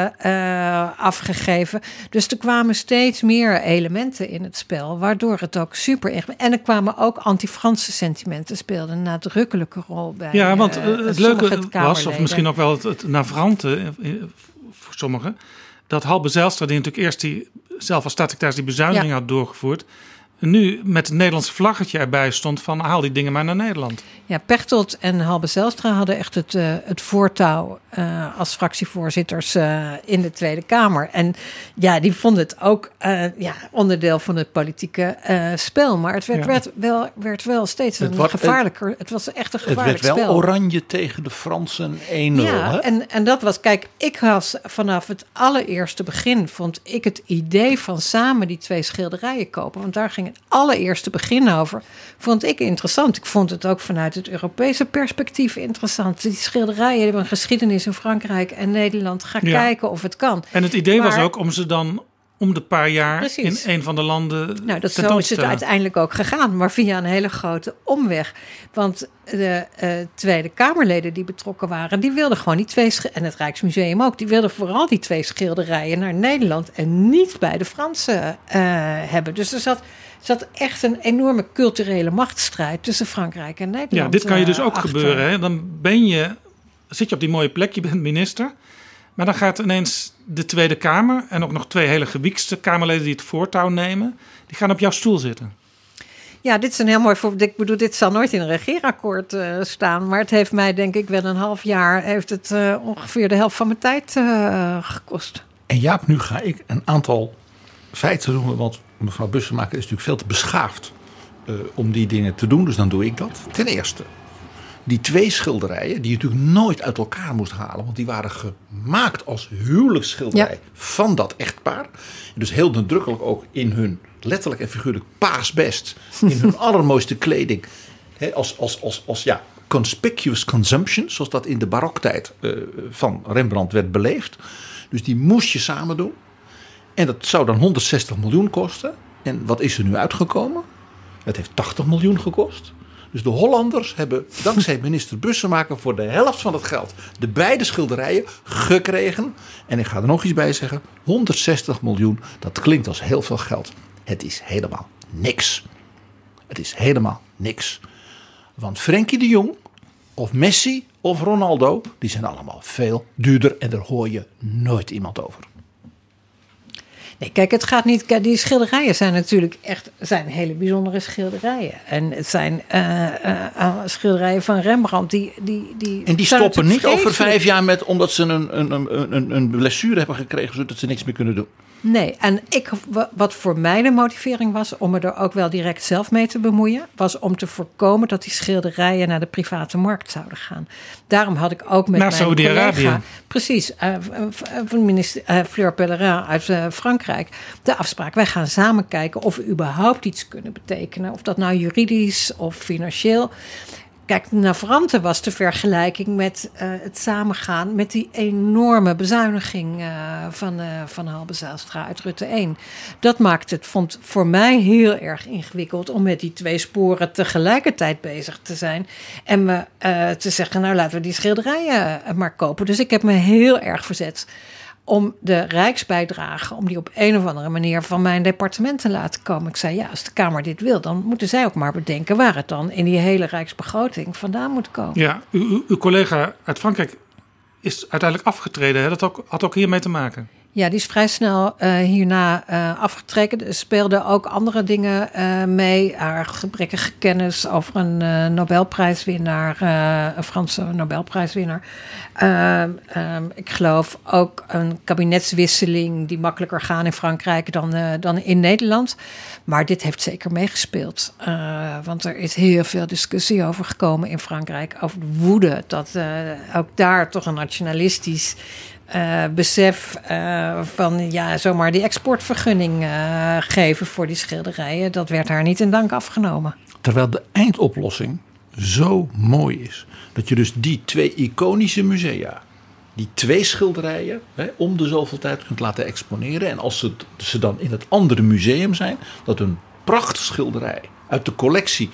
afgegeven. Dus er kwamen steeds meer elementen in het spel, waardoor het ook super ingewikkeld. En er kwamen ook anti-Franse sentimenten, speelden een nadrukkelijke rol bij. Ja, want het leuke was, of misschien ook wel het navrante voor sommigen, dat Halbe Zijlstra, die natuurlijk eerst zelf als staatssecretaris die bezuiniging had doorgevoerd, nu met het Nederlandse vlaggetje erbij stond van haal die dingen maar naar Nederland. Ja, Pechtold en Halbe Zijlstra hadden echt het voortouw als fractievoorzitters in de Tweede Kamer. En ja, die vonden het ook onderdeel van het politieke spel. Maar het werd wel steeds gevaarlijker. Het was echt een gevaarlijk spel. Het werd wel oranje tegen de Fransen 1-0. Ja, hè? En dat was, kijk, ik was vanaf het allereerste begin, vond ik het idee van samen die 2 schilderijen kopen. Want daar ging het allereerste begin over. Vond ik interessant. Ik vond het ook vanuit het Europese perspectief interessant. Die schilderijen hebben een geschiedenis in Frankrijk en Nederland. Ga kijken of het kan. En het idee was ook om ze dan om de paar jaar in een van de landen zo is het uiteindelijk ook gegaan, maar via een hele grote omweg. Want de Tweede Kamerleden die betrokken waren, die wilden gewoon die 2 en het Rijksmuseum ook, die wilden vooral die 2 schilderijen naar Nederland en niet bij de Fransen hebben. Dus er zat zat echt een enorme culturele machtsstrijd tussen Frankrijk en Nederland. Ja, dit kan je dus ook achter. gebeuren. Hè? Dan zit je op die mooie plek, je bent minister. Maar dan gaat ineens de Tweede Kamer en ook nog 2 hele gewiekste Kamerleden die het voortouw nemen. Die gaan op jouw stoel zitten. Ja, dit is een heel mooi voorbeeld. Ik bedoel, dit zal nooit in een regeerakkoord staan. Maar het heeft mij, denk ik, wel een half jaar... heeft het ongeveer de helft van mijn tijd gekost. En Jaap, nu ga ik een aantal feiten noemen. Want mevrouw Bussemaker is natuurlijk veel te beschaafd om die dingen te doen. Dus dan doe ik dat. Ten eerste, die 2 schilderijen die je natuurlijk nooit uit elkaar moest halen. Want die waren gemaakt als huwelijksschilderij van dat echtpaar. En dus heel nadrukkelijk ook in hun letterlijk en figuurlijk paasbest. In hun allermooiste kleding. He, als conspicuous consumption. Zoals dat in de baroktijd van Rembrandt werd beleefd. Dus die moest je samen doen. En dat zou dan 160 miljoen kosten. En wat is er nu uitgekomen? Het heeft 80 miljoen gekost. Dus de Hollanders hebben dankzij minister Bussemaker voor de helft van het geld de beide schilderijen gekregen. En ik ga er nog iets bij zeggen. 160 miljoen, dat klinkt als heel veel geld. Het is helemaal niks. Het is helemaal niks. Want Frenkie de Jong of Messi of Ronaldo, die zijn allemaal veel duurder en daar hoor je nooit iemand over. Nee, kijk, het gaat niet. Die schilderijen zijn natuurlijk zijn hele bijzondere schilderijen. En het zijn schilderijen van Rembrandt En die stoppen niet over 5 jaar met omdat ze een blessure hebben gekregen, zodat ze niks meer kunnen doen. Nee, en wat voor mij de motivering was om me er ook wel direct zelf mee te bemoeien, was om te voorkomen dat die schilderijen naar de private markt zouden gaan. Daarom had ik ook met mijn collega, precies, minister Fleur Pellerin uit Frankrijk, de afspraak. Wij gaan samen kijken of we überhaupt iets kunnen betekenen. Of dat nou juridisch of financieel. Kijk, navrante was de vergelijking met het samengaan met die enorme bezuiniging van Halbe Zijlstra uit Rutte 1. Dat maakt het, vond voor mij heel erg ingewikkeld om met die 2 sporen tegelijkertijd bezig te zijn. En te zeggen, nou laten we die schilderijen maar kopen. Dus ik heb me heel erg verzet om de rijksbijdrage, om die op een of andere manier van mijn departement te laten komen. Ik zei, ja, als de Kamer dit wil, dan moeten zij ook maar bedenken waar het dan in die hele rijksbegroting vandaan moet komen. Ja, uw collega uit Frankrijk is uiteindelijk afgetreden. Hè? Dat had ook hiermee te maken. Ja, die is vrij snel hierna afgetreden. Er speelden ook andere dingen mee. Haar gebrekkige kennis over een Nobelprijswinnaar, een Franse Nobelprijswinnaar. Ik geloof ook een kabinetswisseling die makkelijker gaan in Frankrijk dan in Nederland. Maar dit heeft zeker meegespeeld. Want er is heel veel discussie over gekomen in Frankrijk. Over de woede dat ook daar toch een nationalistisch besef van zomaar die exportvergunning geven voor die schilderijen. Dat werd haar niet in dank afgenomen. Terwijl de eindoplossing zo mooi is. Dat je dus die 2 iconische musea, die 2 schilderijen om de zoveel tijd kunt laten exponeren. En als ze dan in het andere museum zijn, dat een prachtige schilderij uit de collectie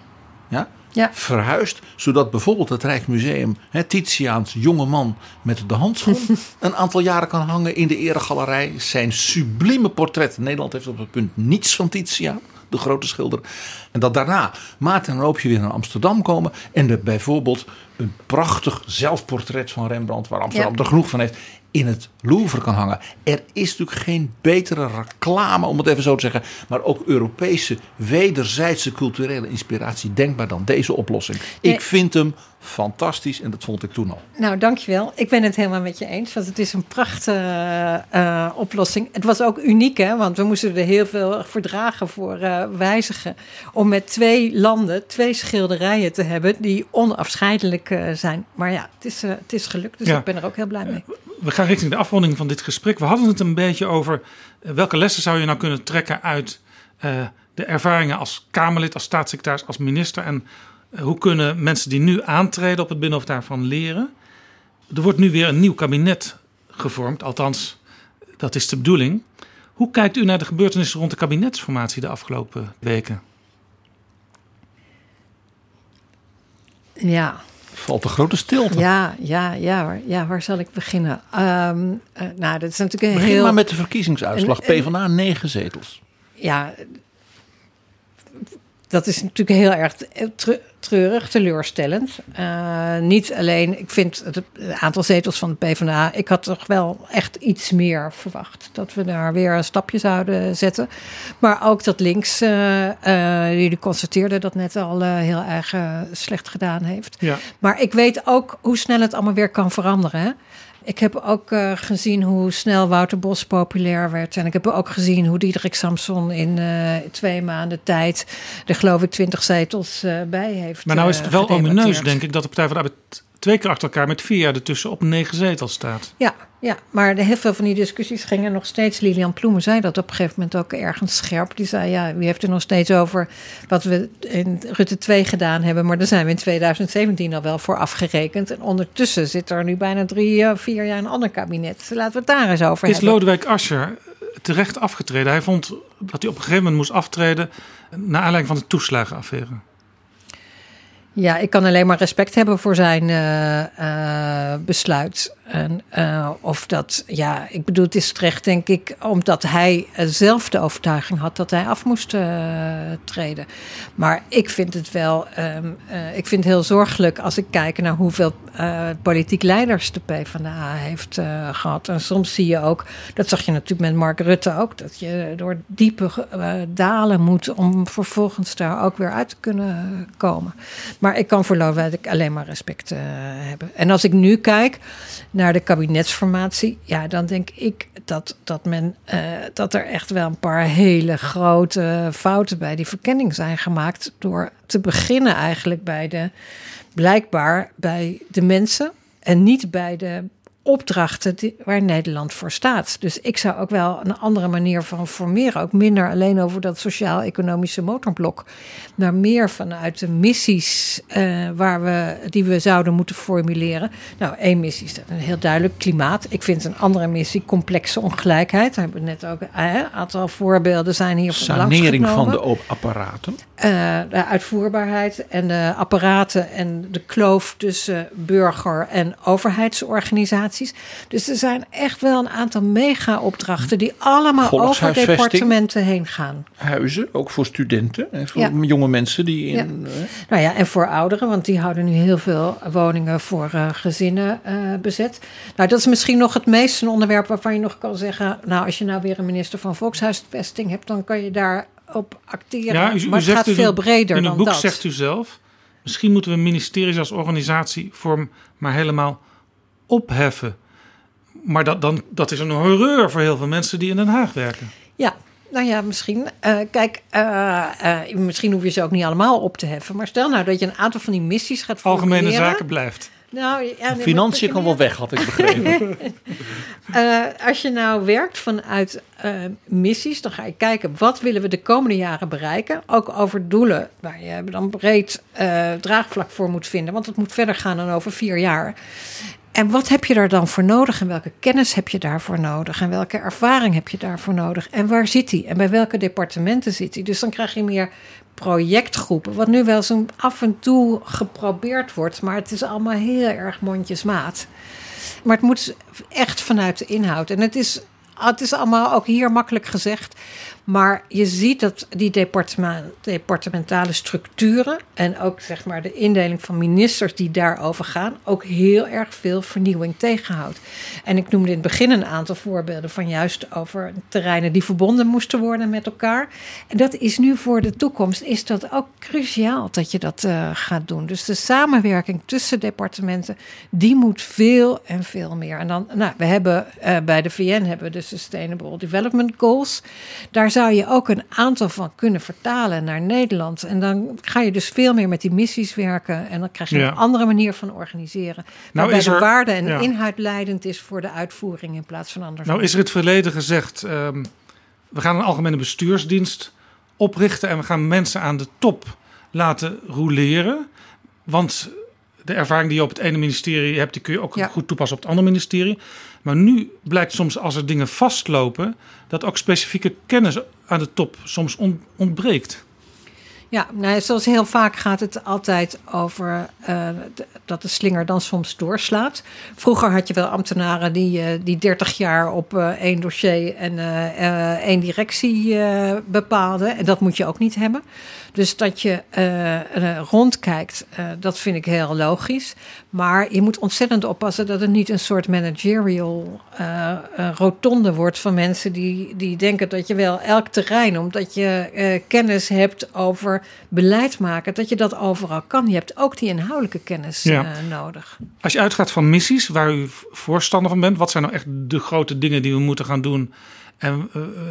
verhuisd, zodat bijvoorbeeld het Rijksmuseum Titiaans jonge man met de handschoen een aantal jaren kan hangen in de eregalerij. Zijn sublieme portret. Nederland heeft op het punt niets van Titiaan, de grote schilder. En dat daarna Maarten en Roopje weer naar Amsterdam komen en er bijvoorbeeld een prachtig zelfportret van Rembrandt, waar Amsterdam er genoeg van heeft, in het Louvre kan hangen. Er is natuurlijk geen betere reclame, om het even zo te zeggen, maar ook Europese wederzijdse culturele inspiratie denkbaar dan deze oplossing. Nee. Ik vind hem fantastisch en dat vond ik toen al. Nou, dankjewel. Ik ben het helemaal met je eens, want het is een prachtige oplossing. Het was ook uniek, hè, want we moesten er heel veel verdragen voor wijzigen om met 2 landen 2 schilderijen te hebben die onafscheidelijk zijn. Maar ja, het is gelukt, dus ik ben er ook heel blij mee. We gaan richting de afronding van dit gesprek. We hadden het een beetje over welke lessen zou je nou kunnen trekken uit de ervaringen als Kamerlid, als staatssecretaris, als minister. En hoe kunnen mensen die nu aantreden op het Binnenhof daarvan leren? Er wordt nu weer een nieuw kabinet gevormd, althans dat is de bedoeling. Hoe kijkt u naar de gebeurtenissen rond de kabinetsformatie de afgelopen weken? Ja. Valt een grote stilte. Ja, waar zal ik beginnen? Dat is natuurlijk Begin maar met de verkiezingsuitslag. PvdA 9 zetels. Ja, dat is natuurlijk heel erg treurig, teleurstellend. Niet alleen, ik vind het aantal zetels van de PvdA... ik had toch wel echt iets meer verwacht. Dat we daar weer een stapje zouden zetten. Maar ook dat links, jullie constateerden dat net al heel erg slecht gedaan heeft. Ja. Maar ik weet ook hoe snel het allemaal weer kan veranderen, hè? Ik heb ook gezien hoe snel Wouter Bos populair werd. En ik heb ook gezien hoe Diederik Samson in 2 maanden tijd... er geloof ik 20 zetels bij heeft. Maar nou is het wel omineus, denk ik, dat de Partij van de Arbeid 2 keer achter elkaar met 4 jaar ertussen op 9 zetels staat. Ja, maar heel veel van die discussies gingen nog steeds. Lilian Ploemen zei dat op een gegeven moment ook ergens scherp. Die zei, ja, wie heeft er nog steeds over wat we in Rutte 2 gedaan hebben. Maar daar zijn we in 2017 al wel voor afgerekend. En ondertussen zit er nu bijna 3-4 jaar een ander kabinet. Laten we het daar eens over hebben. Is Lodewijk Asscher terecht afgetreden? Hij vond dat hij op een gegeven moment moest aftreden naar aanleiding van de toeslagenaffaire. Ja, ik kan alleen maar respect hebben voor zijn besluit. En of dat, ja, ik bedoel, het is terecht, denk ik, omdat hij zelf de overtuiging had dat hij af moest treden. Maar ik vind het wel, ik vind het heel zorgelijk als ik kijk naar hoeveel politiek leiders de PvdA heeft gehad. En soms zie je ook, dat zag je natuurlijk met Mark Rutte ook, dat je door diepe dalen moet om vervolgens daar ook weer uit te kunnen komen. Maar ik kan voor Lodewijk alleen maar respect hebben. En als ik nu kijk naar de kabinetsformatie, ja, dan denk ik dat er echt wel een paar hele grote fouten bij die verkenning zijn gemaakt. Door te beginnen eigenlijk blijkbaar bij de mensen en niet bij de opdrachten waar Nederland voor staat. Dus ik zou ook wel een andere manier van formeren. Ook minder alleen over dat sociaal-economische motorblok. Maar meer vanuit de missies die we zouden moeten formuleren. Nou, 1 missie is heel duidelijk klimaat. Ik vind een andere missie complexe ongelijkheid. Daar hebben we net ook een aantal voorbeelden zijn hier van sanering van de apparaten. De uitvoerbaarheid en de apparaten en de kloof tussen burger- en overheidsorganisaties. Dus er zijn echt wel een aantal mega-opdrachten die allemaal over departementen heen gaan. Huizen, ook voor studenten en voor jonge mensen die in... Nou ja, en voor ouderen, want die houden nu heel veel woningen voor gezinnen bezet. Nou, dat is misschien nog het meest een onderwerp waarvan je nog kan zeggen, nou, als je nou weer een minister van Volkshuisvesting hebt, dan kan je daar op acteren. Ja, maar het gaat veel breder dan dat. In het boek zegt u zelf, misschien moeten we ministeries als organisatievorm maar helemaal opheffen. Maar dat is een horreur voor heel veel mensen die in Den Haag werken. Ja, nou ja, misschien. Misschien hoef je ze ook niet allemaal op te heffen. Maar stel nou dat je een aantal van die missies gaat formuleren. Algemene zaken blijft. Nou, ja, financiën kan wel weg, had ik begrepen. Als je nou werkt vanuit missies, dan ga je kijken wat willen we de komende jaren bereiken. Ook over doelen waar je dan breed draagvlak voor moet vinden. Want het moet verder gaan dan over 4 jaar. En wat heb je daar dan voor nodig? En welke kennis heb je daarvoor nodig? En welke ervaring heb je daarvoor nodig? En waar zit die? En bij welke departementen zit die? Dus dan krijg je meer projectgroepen. Wat nu wel zo af en toe geprobeerd wordt. Maar het is allemaal heel erg mondjesmaat. Maar het moet echt vanuit de inhoud. En het is allemaal ook hier makkelijk gezegd. Maar je ziet dat die departementale structuren en ook zeg maar de indeling van ministers die daarover gaan, ook heel erg veel vernieuwing tegenhoudt. En ik noemde in het begin een aantal voorbeelden van juist over terreinen die verbonden moesten worden met elkaar. En dat is nu voor de toekomst, is dat ook cruciaal dat je dat gaat doen. Dus de samenwerking tussen departementen, die moet veel en veel meer. En dan, nou, we hebben bij de VN hebben we de Sustainable Development Goals. Daar zou je ook een aantal van kunnen vertalen naar Nederland. En dan ga je dus veel meer met die missies werken. En dan krijg je een andere manier van organiseren. Nou, waarbij de waarde en inhoud leidend is voor de uitvoering in plaats van andersom. Nou is er het verleden gezegd, we gaan een algemene bestuursdienst oprichten en we gaan mensen aan de top laten roleren. Want de ervaring die je op het ene ministerie hebt, die kun je ook goed toepassen op het andere ministerie. Maar nu blijkt soms, als er dingen vastlopen, dat ook specifieke kennis aan de top soms ontbreekt. Ja, nou, zoals heel vaak gaat het altijd over dat de slinger dan soms doorslaat. Vroeger had je wel ambtenaren die 30 jaar op één dossier en één directie bepaalden. En dat moet je ook niet hebben. Dus dat je rondkijkt, dat vind ik heel logisch. Maar je moet ontzettend oppassen dat het niet een soort managerial rotonde wordt van mensen die denken dat je wel elk terrein, omdat je kennis hebt over beleid maken, dat je dat overal kan. Je hebt ook die inhoudelijke kennis nodig. Als je uitgaat van missies waar u voorstander van bent, wat zijn nou echt de grote dingen die we moeten gaan doen? En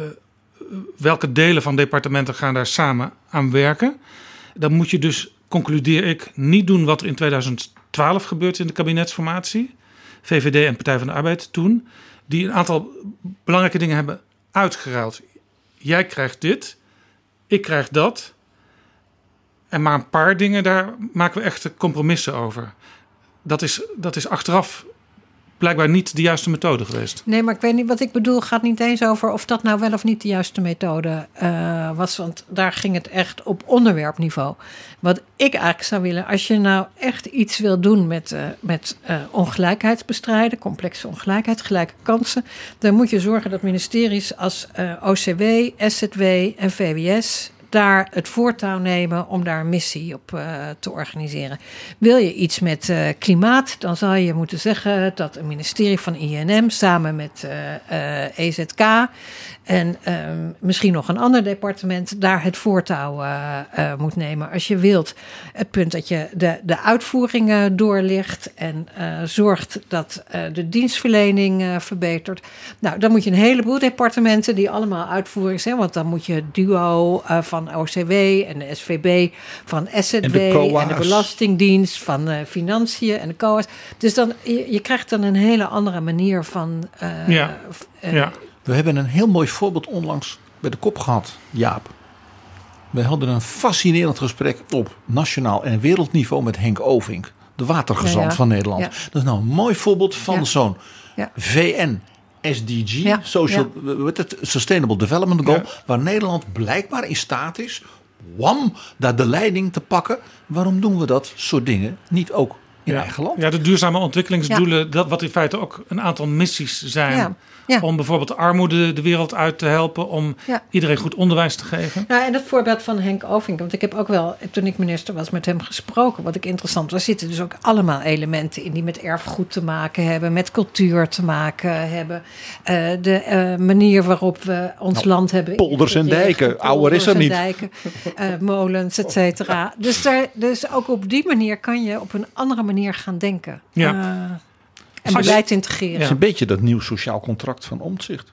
welke delen van departementen gaan daar samen aan werken? Dan moet je dus, concludeer ik, niet doen wat er in 2012 gebeurt in de kabinetsformatie. VVD en Partij van de Arbeid toen. Die een aantal belangrijke dingen hebben uitgeruild. Jij krijgt dit, ik krijg dat. En maar een paar dingen, daar maken we echt compromissen over. Dat is achteraf blijkbaar niet de juiste methode geweest. Nee, maar ik weet niet wat ik bedoel. Gaat niet eens over of dat nou wel of niet de juiste methode was. Want daar ging het echt op onderwerpniveau. Wat ik eigenlijk zou willen, als je nou echt iets wil doen met ongelijkheid bestrijden, complexe ongelijkheid, gelijke kansen, dan moet je zorgen dat ministeries als OCW, SZW en VWS daar het voortouw nemen om daar een missie op te organiseren. Wil je iets met klimaat, dan zal je moeten zeggen dat het ministerie van INM samen met EZK en misschien nog een ander departement daar het voortouw moet nemen. Als je wilt, het punt dat je de uitvoeringen doorlicht en zorgt dat de dienstverlening verbetert. Nou, dan moet je een heleboel departementen die allemaal uitvoering zijn, want dan moet je het duo van OCW en de SVB, van SZW en de Belastingdienst, van Financiën en de COA's. Dus dan, je krijgt dan een hele andere manier van We hebben een heel mooi voorbeeld onlangs bij de kop gehad, Jaap. We hadden een fascinerend gesprek op nationaal en wereldniveau met Henk Ovink, de watergezant van Nederland. Ja. Dat is nou een mooi voorbeeld van zo'n VN SDG, Sustainable Development Goal, waar Nederland blijkbaar in staat is, daar de leiding te pakken. Waarom doen we dat soort dingen niet ook in eigen land? Ja, de duurzame ontwikkelingsdoelen, dat wat in feite ook een aantal missies zijn. Ja. Ja. Om bijvoorbeeld de armoede de wereld uit te helpen. Om iedereen goed onderwijs te geven. Nou, en dat voorbeeld van Henk Ovink. Want ik heb ook wel, toen ik minister was, met hem gesproken. Wat ik interessant was. Er zitten dus ook allemaal elementen in die met erfgoed te maken hebben. Met cultuur te maken hebben. De manier waarop we ons land hebben. Polders en dijken. Ouder is er niet. Dijken, molens, et cetera. Dus ook op die manier kan je op een andere manier gaan denken. Ja. En beleid integreren. Het is een beetje dat nieuw sociaal contract van Omtzigt.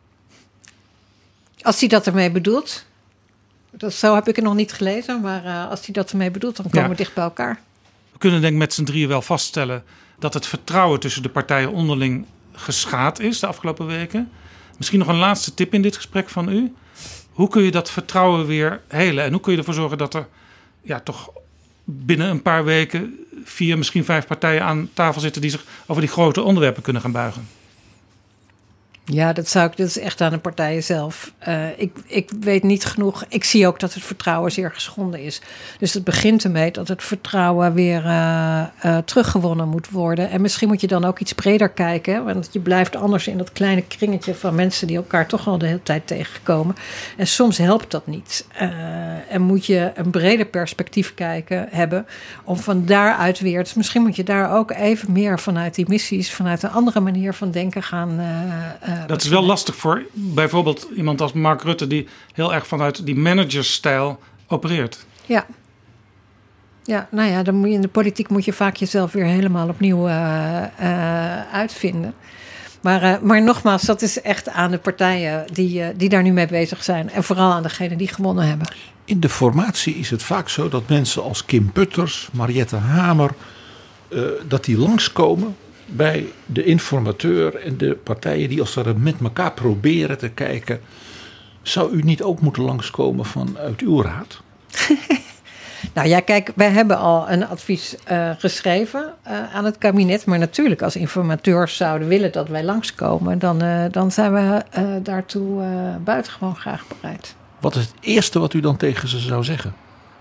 Als hij dat ermee bedoelt. Zo heb ik het nog niet gelezen. Maar als hij dat ermee bedoelt, dan komen we dicht bij elkaar. We kunnen denk ik met z'n drieën wel vaststellen dat het vertrouwen tussen de partijen onderling geschaad is de afgelopen weken. Misschien nog een laatste tip in dit gesprek van u. Hoe kun je dat vertrouwen weer helen? En hoe kun je ervoor zorgen dat er toch binnen een paar weken 4, misschien 5 partijen aan tafel zitten die zich over die grote onderwerpen kunnen gaan buigen? Ja, dat is echt aan de partijen zelf. Ik weet niet genoeg. Ik zie ook dat het vertrouwen zeer geschonden is. Dus het begint ermee dat het vertrouwen weer teruggewonnen moet worden. En misschien moet je dan ook iets breder kijken. Hè? Want je blijft anders in dat kleine kringetje van mensen die elkaar toch al de hele tijd tegenkomen. En soms helpt dat niet. En moet je een breder perspectief hebben. Om van daaruit weer. Misschien moet je daar ook even meer vanuit die missies, vanuit een andere manier van denken gaan. Dat is wel lastig voor bijvoorbeeld iemand als Mark Rutte, die heel erg vanuit die managersstijl opereert. Ja. Ja, nou ja, dan moet je, in de politiek moet je vaak jezelf weer helemaal opnieuw uitvinden. Maar nogmaals, dat is echt aan de partijen die daar nu mee bezig zijn. En vooral aan degenen die gewonnen hebben. In de formatie is het vaak zo dat mensen als Kim Putters, Mariette Hamer, dat die langskomen bij de informateur en de partijen die als het met elkaar proberen te kijken. Zou u niet ook moeten langskomen vanuit uw raad? Nou ja, kijk, wij hebben al een advies geschreven aan het kabinet. Maar natuurlijk, als informateurs zouden willen dat wij langskomen, dan zijn we daartoe buitengewoon graag bereid. Wat is het eerste wat u dan tegen ze zou zeggen?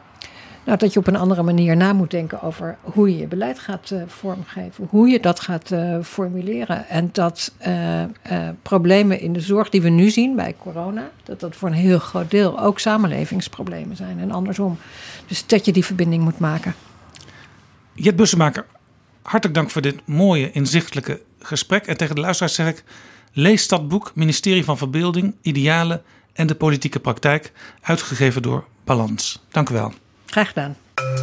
Nou, dat je op een andere manier na moet denken over hoe je je beleid gaat vormgeven. Hoe je dat gaat formuleren. En dat problemen in de zorg die we nu zien bij corona, dat voor een heel groot deel ook samenlevingsproblemen zijn en andersom. Dus dat je die verbinding moet maken. Jet Bussemaker, hartelijk dank voor dit mooie, inzichtelijke gesprek. En tegen de luisteraars zeg ik, lees dat boek Ministerie van Verbeelding, Idealen en de Politieke Praktijk, uitgegeven door Balans. Dank u wel. Graag gedaan.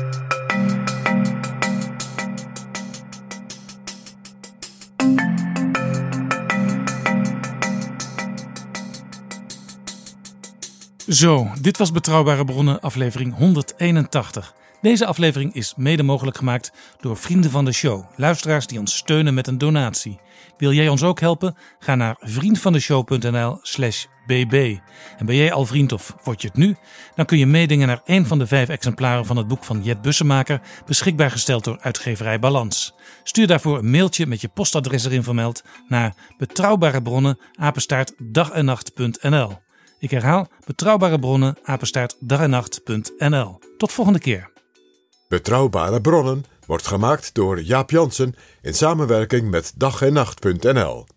Zo, dit was Betrouwbare Bronnen, aflevering 181. Deze aflevering is mede mogelijk gemaakt door vrienden van de show. Luisteraars die ons steunen met een donatie. Wil jij ons ook helpen? Ga naar vriendvandeshow.nl/bb. En ben jij al vriend of word je het nu? Dan kun je meedingen naar een van de 5 exemplaren van het boek van Jet Bussemaker, beschikbaar gesteld door uitgeverij Balans. Stuur daarvoor een mailtje met je postadres erin vermeld naar Betrouwbare Bronnen, @dagennacht.nl. Ik herhaal, Betrouwbare Bronnen, @dagennacht.nl. Tot volgende keer. Betrouwbare Bronnen wordt gemaakt door Jaap Jansen in samenwerking met dagennacht.nl.